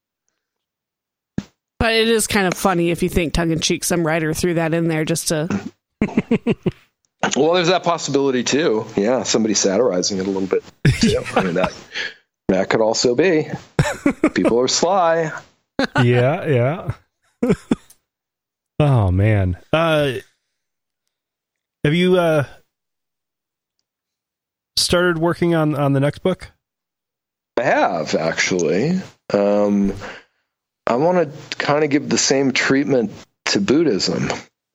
But it is kind of funny if you think tongue in cheek. Some writer threw that in there just to. Well, there's that possibility too. Yeah, somebody satirizing it a little bit too. I mean, that that could also be. People are sly. Yeah, yeah. Oh man. Uh, have you uh, started working on, on the next book? I have, actually. Um, I want to kind of give the same treatment to Buddhism.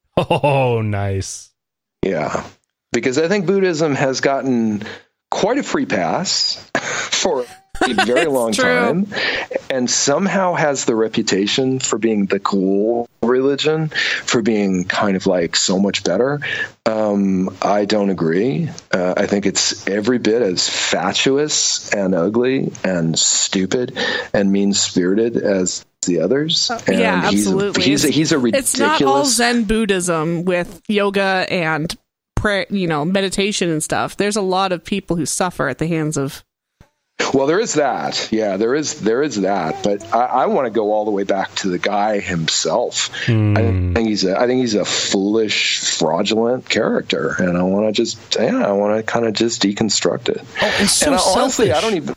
Oh, nice. Yeah. Because I think Buddhism has gotten quite a free pass for a very long true. time, and somehow has the reputation for being the cool religion, for being kind of like so much better. Um, I don't agree. Uh, I think it's every bit as fatuous and ugly and stupid and mean-spirited as the others. And yeah, absolutely. He's a, he's a, he's a ridiculous... It's not all Zen Buddhism with yoga and prayer, you know, meditation and stuff. There's a lot of people who suffer at the hands of... Well, there is that. Yeah, there is there is that. But I, I want to go all the way back to the guy himself. Mm. I think he's a, I think he's a foolish, fraudulent character, and I want to just yeah, I want to kind of just deconstruct it. Oh, it's so and I, selfish. honestly, I don't even.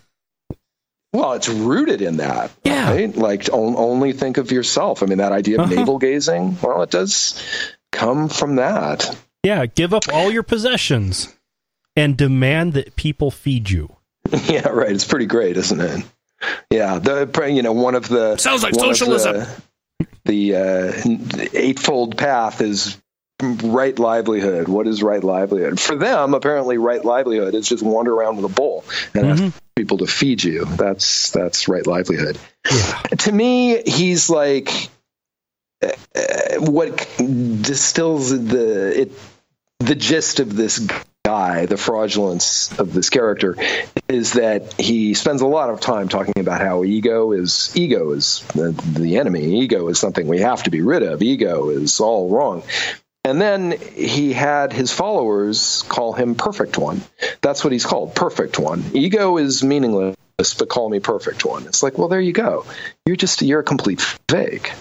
Well, it's rooted in that. Yeah. Right? Like on, only think of yourself. I mean, that idea of Uh-huh. navel gazing. Well, it does come from that. Yeah, give up all your possessions and demand that people feed you. Yeah, right. It's pretty great, isn't it? Yeah, the you know one of the Sounds like one of socialism. The, the uh, eightfold path is right livelihood. What is right livelihood? For them, apparently, right livelihood is just wander around with a bowl and Mm-hmm. ask people to feed you. That's that's right livelihood. Yeah. To me, he's like uh, what distills the it the gist of this guy, the fraudulence of this character, is that he spends a lot of time talking about how ego is ego is the, the enemy. Ego is something we have to be rid of. Ego is all wrong. And then he had his followers call him Perfect One. That's what he's called, Perfect One. Ego is meaningless, but call me Perfect One. It's like, well, there you go. You're just you're a complete fake.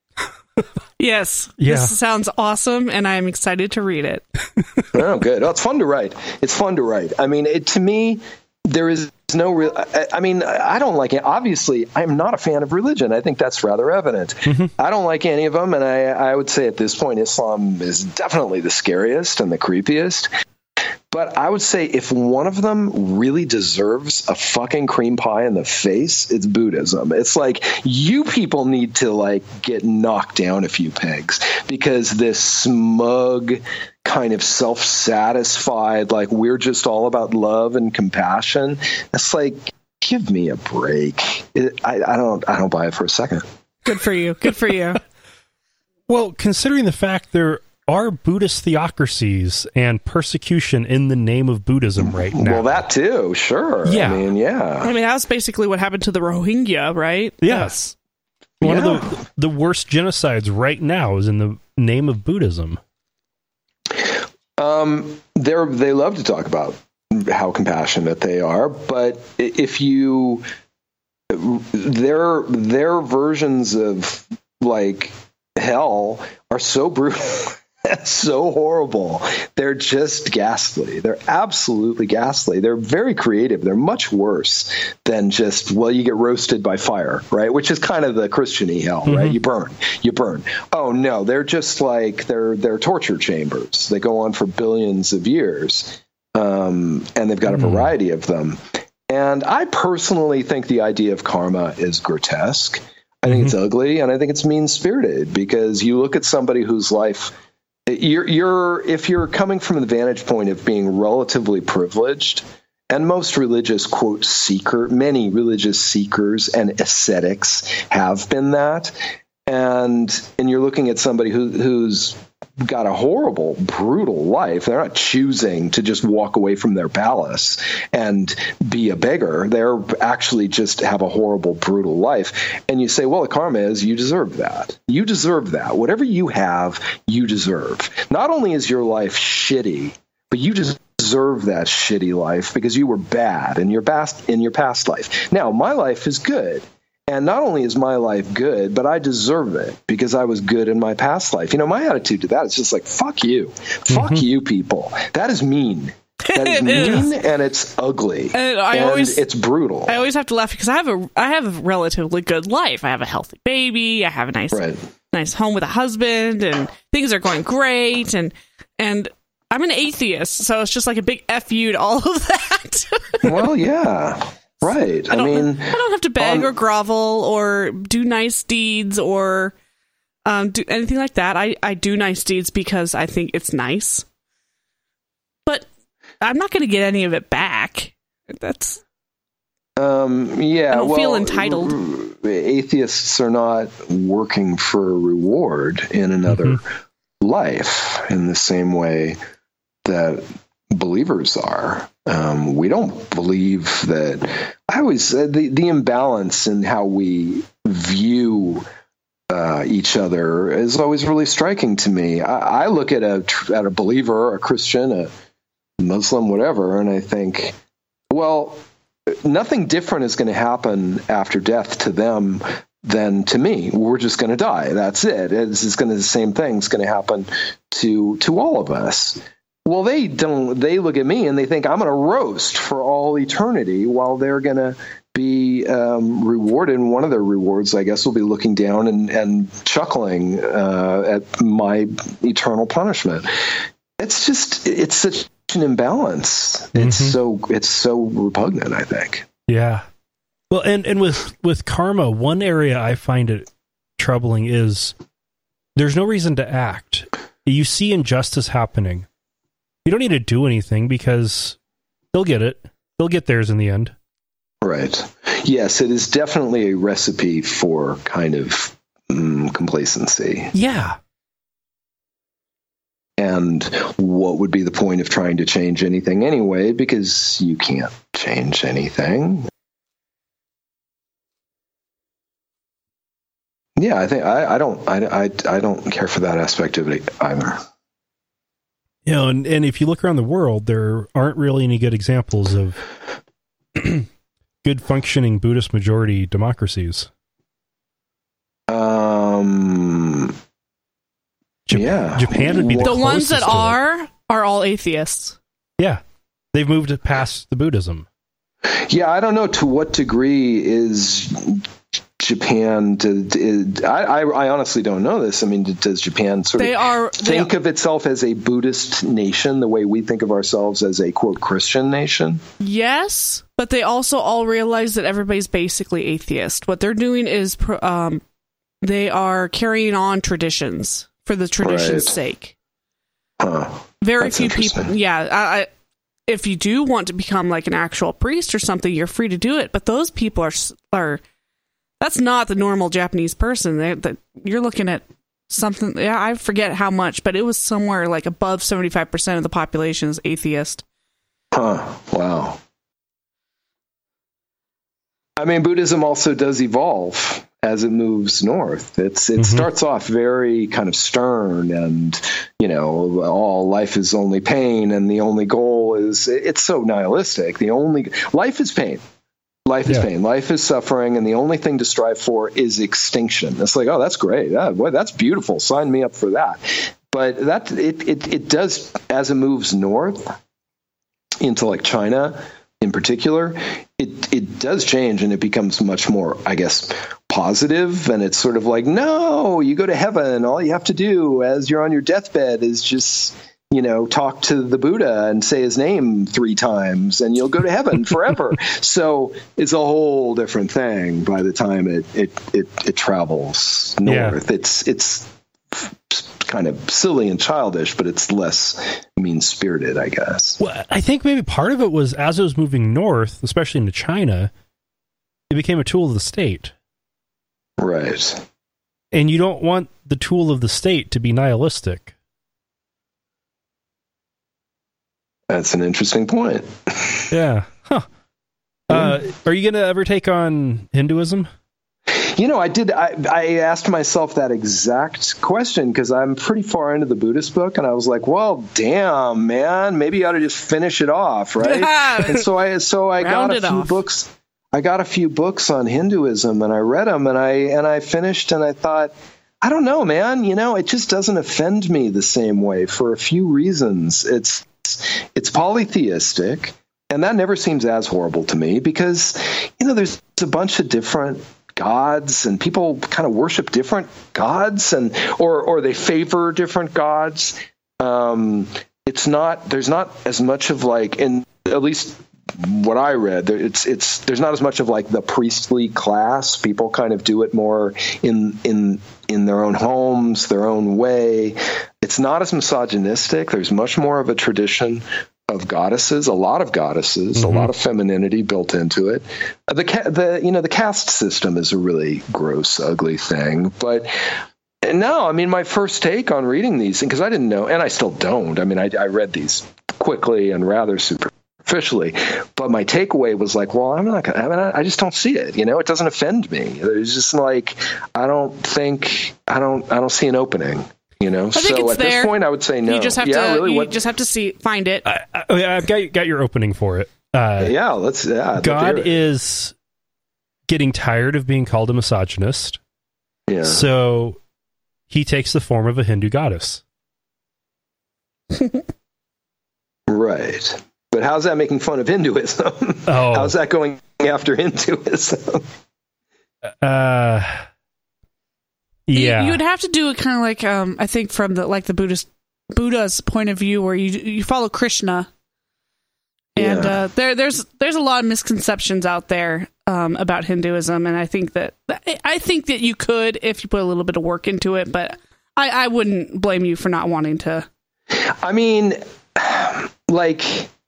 Yes, Yeah. this sounds awesome, and I'm excited to read it. Oh, good. Oh, it's fun to write. It's fun to write. I mean, it, to me, there is no real. I, I mean, I don't like it. Obviously, I'm not a fan of religion. I think that's rather evident. Mm-hmm. I don't like any of them, and I, I would say at this point, Islam is definitely the scariest and the creepiest. But I would say if one of them really deserves a fucking cream pie in the face, it's Buddhism. It's like you people need to like get knocked down a few pegs because this smug kind of self-satisfied, like we're just all about love and compassion. It's like, give me a break. It, I, I don't, I don't buy it for a second. Good for you. Good for you. Well, considering the fact there are Buddhist theocracies and persecution in the name of Buddhism right now. Well, that too, sure. Yeah. I mean, yeah. I mean, that's basically what happened to the Rohingya, right? Yes. One Yeah. of the the worst genocides right now is in the name of Buddhism. Um, they're they love to talk about how compassionate they are, but if you their their versions of like hell are so brutal. So horrible. They're just ghastly. They're absolutely ghastly. They're very creative. They're much worse than just, well, you get roasted by fire, right? Which is kind of the Christian-y hell, mm-hmm. right? You burn, you burn. Oh no, they're just like, they're, they're torture chambers. They go on for billions of years. Um, and they've got mm. a variety of them. And I personally think the idea of karma is grotesque. I think mm-hmm. it's ugly, and I think it's mean-spirited because you look at somebody whose life You're, you're, if you're coming from the vantage point of being relatively privileged, and most religious, quote, seeker, many religious seekers and ascetics have been that, and and you're looking at somebody who, who's got a horrible, brutal life. They're not choosing to just walk away from their palace and be a beggar. They're actually just have a horrible, brutal life. And you say, well, the karma is you deserve that. You deserve that. Whatever you have, you deserve. Not only is your life shitty, but you deserve that shitty life because you were bad in your past, in your past life. Now, my life is good. And not only is my life good, but I deserve it because I was good in my past life. You know, my attitude to that is just like, fuck you. Fuck Mm-hmm. you people. That is mean. That is mean and it's ugly. And I and always, it's brutal. I always have to laugh because I have a I have a relatively good life. I have a healthy baby. I have a nice Right. nice home with a husband, and things are going great, and and I'm an atheist, so it's just like a big F you to all of that. Well, yeah, right. I, I don't, mean, I don't have to beg um, or grovel or do nice deeds or um, do anything like that. I, I do nice deeds because I think it's nice, but I'm not going to get any of it back. That's um, yeah. I don't well, feel entitled. Atheists are not working for a reward in another mm-hmm. life in the same way that believers are. Um, we don't believe that. I always uh, the the imbalance in how we view uh, each other is always really striking to me. I, I look at a at a believer, a Christian, a Muslim, whatever, and I think, well, nothing different is going to happen after death to them than to me. We're just going to die. That's it. It's just going to the same thing's going to happen to to all of us. Well, they don't. They look at me and they think I'm going to roast for all eternity, while they're going to be um, rewarded. And one of their rewards, I guess, will be looking down and, and chuckling uh, at my eternal punishment. It's just, it's such an imbalance. Mm-hmm. It's so, it's so repugnant, I think. Yeah. Well, and, and with, with karma, one area I find it troubling is there's no reason to act. You see injustice happening. You don't need to do anything because they'll get it. They'll get theirs in the end. Right. Yes, it is definitely a recipe for kind of mm, complacency. Yeah. And what would be the point of trying to change anything anyway? Because you can't change anything. Yeah, I think I, I don't I, I I don't care for that aspect of it either. You know, and, and if you look around the world, there aren't really any good examples of good functioning Buddhist majority democracies. Um. Jap- yeah, Japan would be the, the ones that are it. are all atheists. Yeah, they've moved past the Buddhism. Yeah, I don't know to what degree is Japan. To, to, I, I, I honestly don't know this. I mean, does Japan sort they of are, think they, of itself as a Buddhist nation the way we think of ourselves as a, quote, Christian nation? Yes, but they also all realize that everybody's basically atheist. What they're doing is um, they are carrying on traditions for the tradition's right. sake. Huh. Very That's few people. Yeah, I, I, if you do want to become like an actual priest or something, you're free to do it. But those people are are. That's not the normal Japanese person. They, that you're looking at something. Yeah, I forget how much, but it was somewhere like above seventy-five percent of the population is atheist. Huh. Wow. I mean, Buddhism also does evolve as it moves north. It's it mm-hmm. starts off very kind of stern, and you know, all life is only pain, and the only goal is it's so nihilistic. The only life is pain. Life is yeah. pain. Life is suffering, and the only thing to strive for is extinction. It's like, oh, that's great. Yeah, boy, that's beautiful. Sign me up for that. But that it, it it does, as it moves north into like China in particular, it it does change, and it becomes much more, I guess, positive. And it's sort of like, no, you go to heaven. All you have to do as you're on your deathbed is just, you know, talk to the Buddha and say his name three times and you'll go to heaven forever. So it's a whole different thing by the time it, it, it, it travels north. Yeah. It's, it's kind of silly and childish, but it's less mean-spirited, I guess. Well, I think maybe part of it was as it was moving north, especially into China, it became a tool of the state. Right. And you don't want the tool of the state to be nihilistic. That's an interesting point. Yeah. Huh. Uh, are you going to ever take on Hinduism? You know, I did. I, I asked myself that exact question because I'm pretty far into the Buddhist book, and I was like, "Well, damn, man, maybe I ought to just finish it off, right?" Yeah. And so I, so I got a few off. books. I got a few books on Hinduism, and I read them, and I and I finished, and I thought, I don't know, man. You know, it just doesn't offend me the same way for a few reasons. It's It's polytheistic, and that never seems as horrible to me because, you know, there's a bunch of different gods, and people kind of worship different gods, and or or they favor different gods. Um, it's not there's not as much of like, in at least what I read, there, it's it's there's not as much of like the priestly class. People kind of do it more in in in their own homes, their own way. It's not as misogynistic. There's much more of a tradition of goddesses, a lot of goddesses, mm-hmm. a lot of femininity built into it. The the you know the caste system is a really gross, ugly thing. But no, I mean, my first take on reading these, because I didn't know, and I still don't. I mean, I, I read these quickly and rather superficially, but my takeaway was like, well, I'm not gonna. I mean, I just don't see it. You know, it doesn't offend me. It's just like I don't think I don't I don't see an opening. You know, I think so it's at there. this point, I would say no. You just have yeah, to. really, you what, just have to see, find it. I, I, I've got got your opening for it. Uh, yeah, let's. Yeah, God is getting tired of being called a misogynist. Yeah. So he takes the form of a Hindu goddess. Right, but how's that making fun of Hinduism? Oh. How's that going after Hinduism? Uh. Yeah, you, you would have to do it kind of like um, I think from the like the Buddhist Buddha's point of view, where you you follow Krishna, and yeah. uh, there there's there's a lot of misconceptions out there um, about Hinduism, and I think that I think that you could if you put a little bit of work into it, but I, I wouldn't blame you for not wanting to. I mean, like,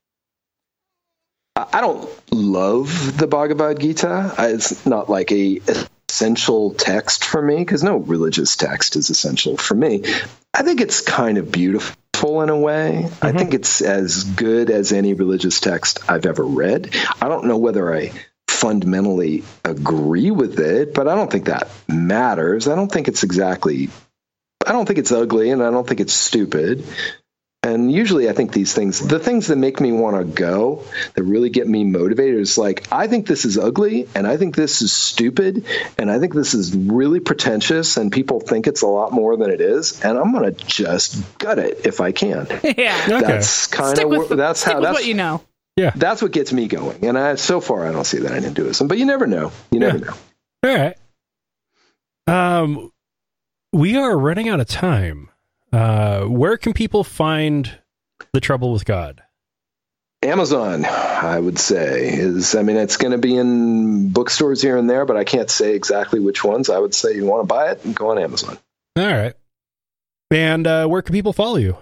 I don't love the Bhagavad Gita. It's not like a essential text for me, because no religious text is essential for me. I think it's kind of beautiful in a way. Mm-hmm. I think it's as good as any religious text I've ever read. I don't know whether I fundamentally agree with it, but I don't think that matters. I don't think it's exactly, I don't think it's ugly, and I don't think it's stupid. And usually I think these things, the things that make me want to go, that really get me motivated, is like, I think this is ugly, and I think this is stupid, and I think this is really pretentious, and people think it's a lot more than it is, and I'm going to just gut it if I can. Yeah. Okay. That's kind of, that's stick how, with that's what you know. Yeah. That's what gets me going. And I, so far, I don't see that in Hinduism, but you never know. You never Yeah. know. All right. Um, we are running out of time. Uh, where can people find The Trouble with God? Amazon, I would say, is, I mean, it's going to be in bookstores here and there, but I can't say exactly which ones. I would say you want to buy it, and go on Amazon. All right. And uh, where can people follow you?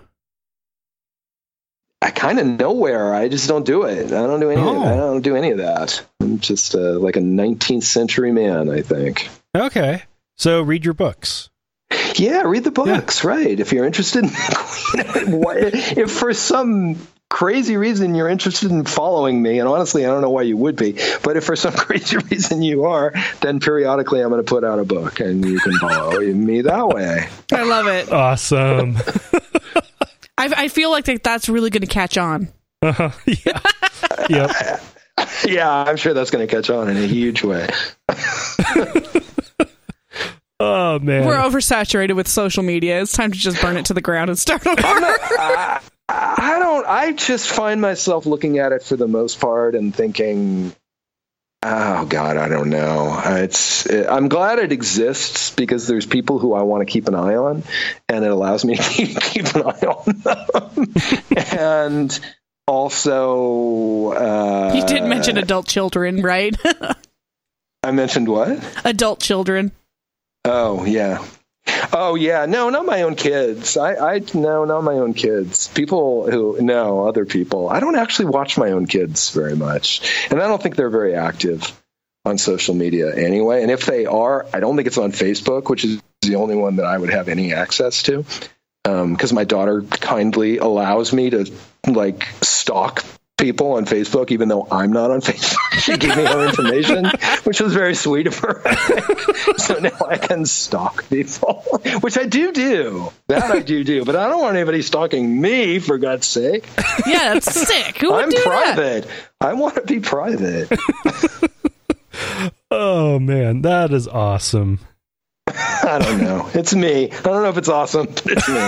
I kind of know where. I just don't do it. I don't do any. Oh. I don't do any of that. I'm just uh, like a nineteenth century man, I think. Okay. So read your books. Yeah, read the books, yeah. Right. If you're interested in, if for some crazy reason you're interested in following me, and honestly, I don't know why you would be, but if for some crazy reason you are, then periodically I'm going to put out a book, and you can follow me that way. I love it. Awesome. I, I feel like that's really going to catch on. Uh-huh. Yeah. Yep. Yeah, I'm sure that's going to catch on in a huge way. Oh, man. We're oversaturated with social media. It's time to just burn it to the ground and start over. I, I don't, I just find myself looking at it for the most part and thinking, oh, God, I don't know. It's, I'm glad it exists, because there's people who I want to keep an eye on, and it allows me to keep, keep an eye on them. And also... Uh, you did mention adult children, right? I mentioned what? Adult children. Oh, yeah. Oh, yeah. No, not my own kids. I, I, no, not my own kids. People who, no, other people. I don't actually watch my own kids very much. And I don't think they're very active on social media anyway. And if they are, I don't think it's on Facebook, which is the only one that I would have any access to. Um, because my daughter kindly allows me to, like, stalk people on Facebook, even though I'm not on Facebook. She gave me her information, which was very sweet of her. So now I can stalk people, which I do do. That I do do. But I don't want anybody stalking me, for God's sake. Yeah, that's sick. Who would I'm do private. That? I want to be private. Oh, man, that is awesome. I don't know. It's me. I don't know if it's awesome, but it's me.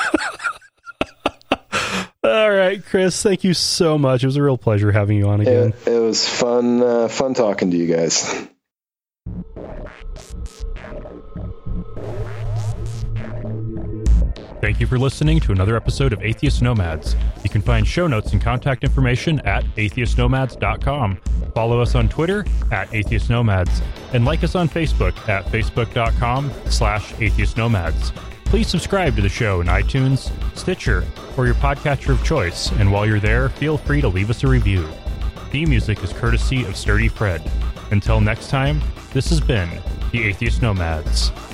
All right, Chris, thank you so much. It was a real pleasure having you on again. It, it was fun, uh, fun talking to you guys. Thank you for listening to another episode of Atheist Nomads. You can find show notes and contact information at atheist nomads dot com. Follow us on Twitter at Atheist Nomads, and like us on Facebook at facebook dot com slash atheist nomads. Please subscribe to the show in iTunes, Stitcher, or your podcatcher of choice, and while you're there, feel free to leave us a review. Theme music is courtesy of Sturdy Fred. Until next time, this has been the Atheist Nomads.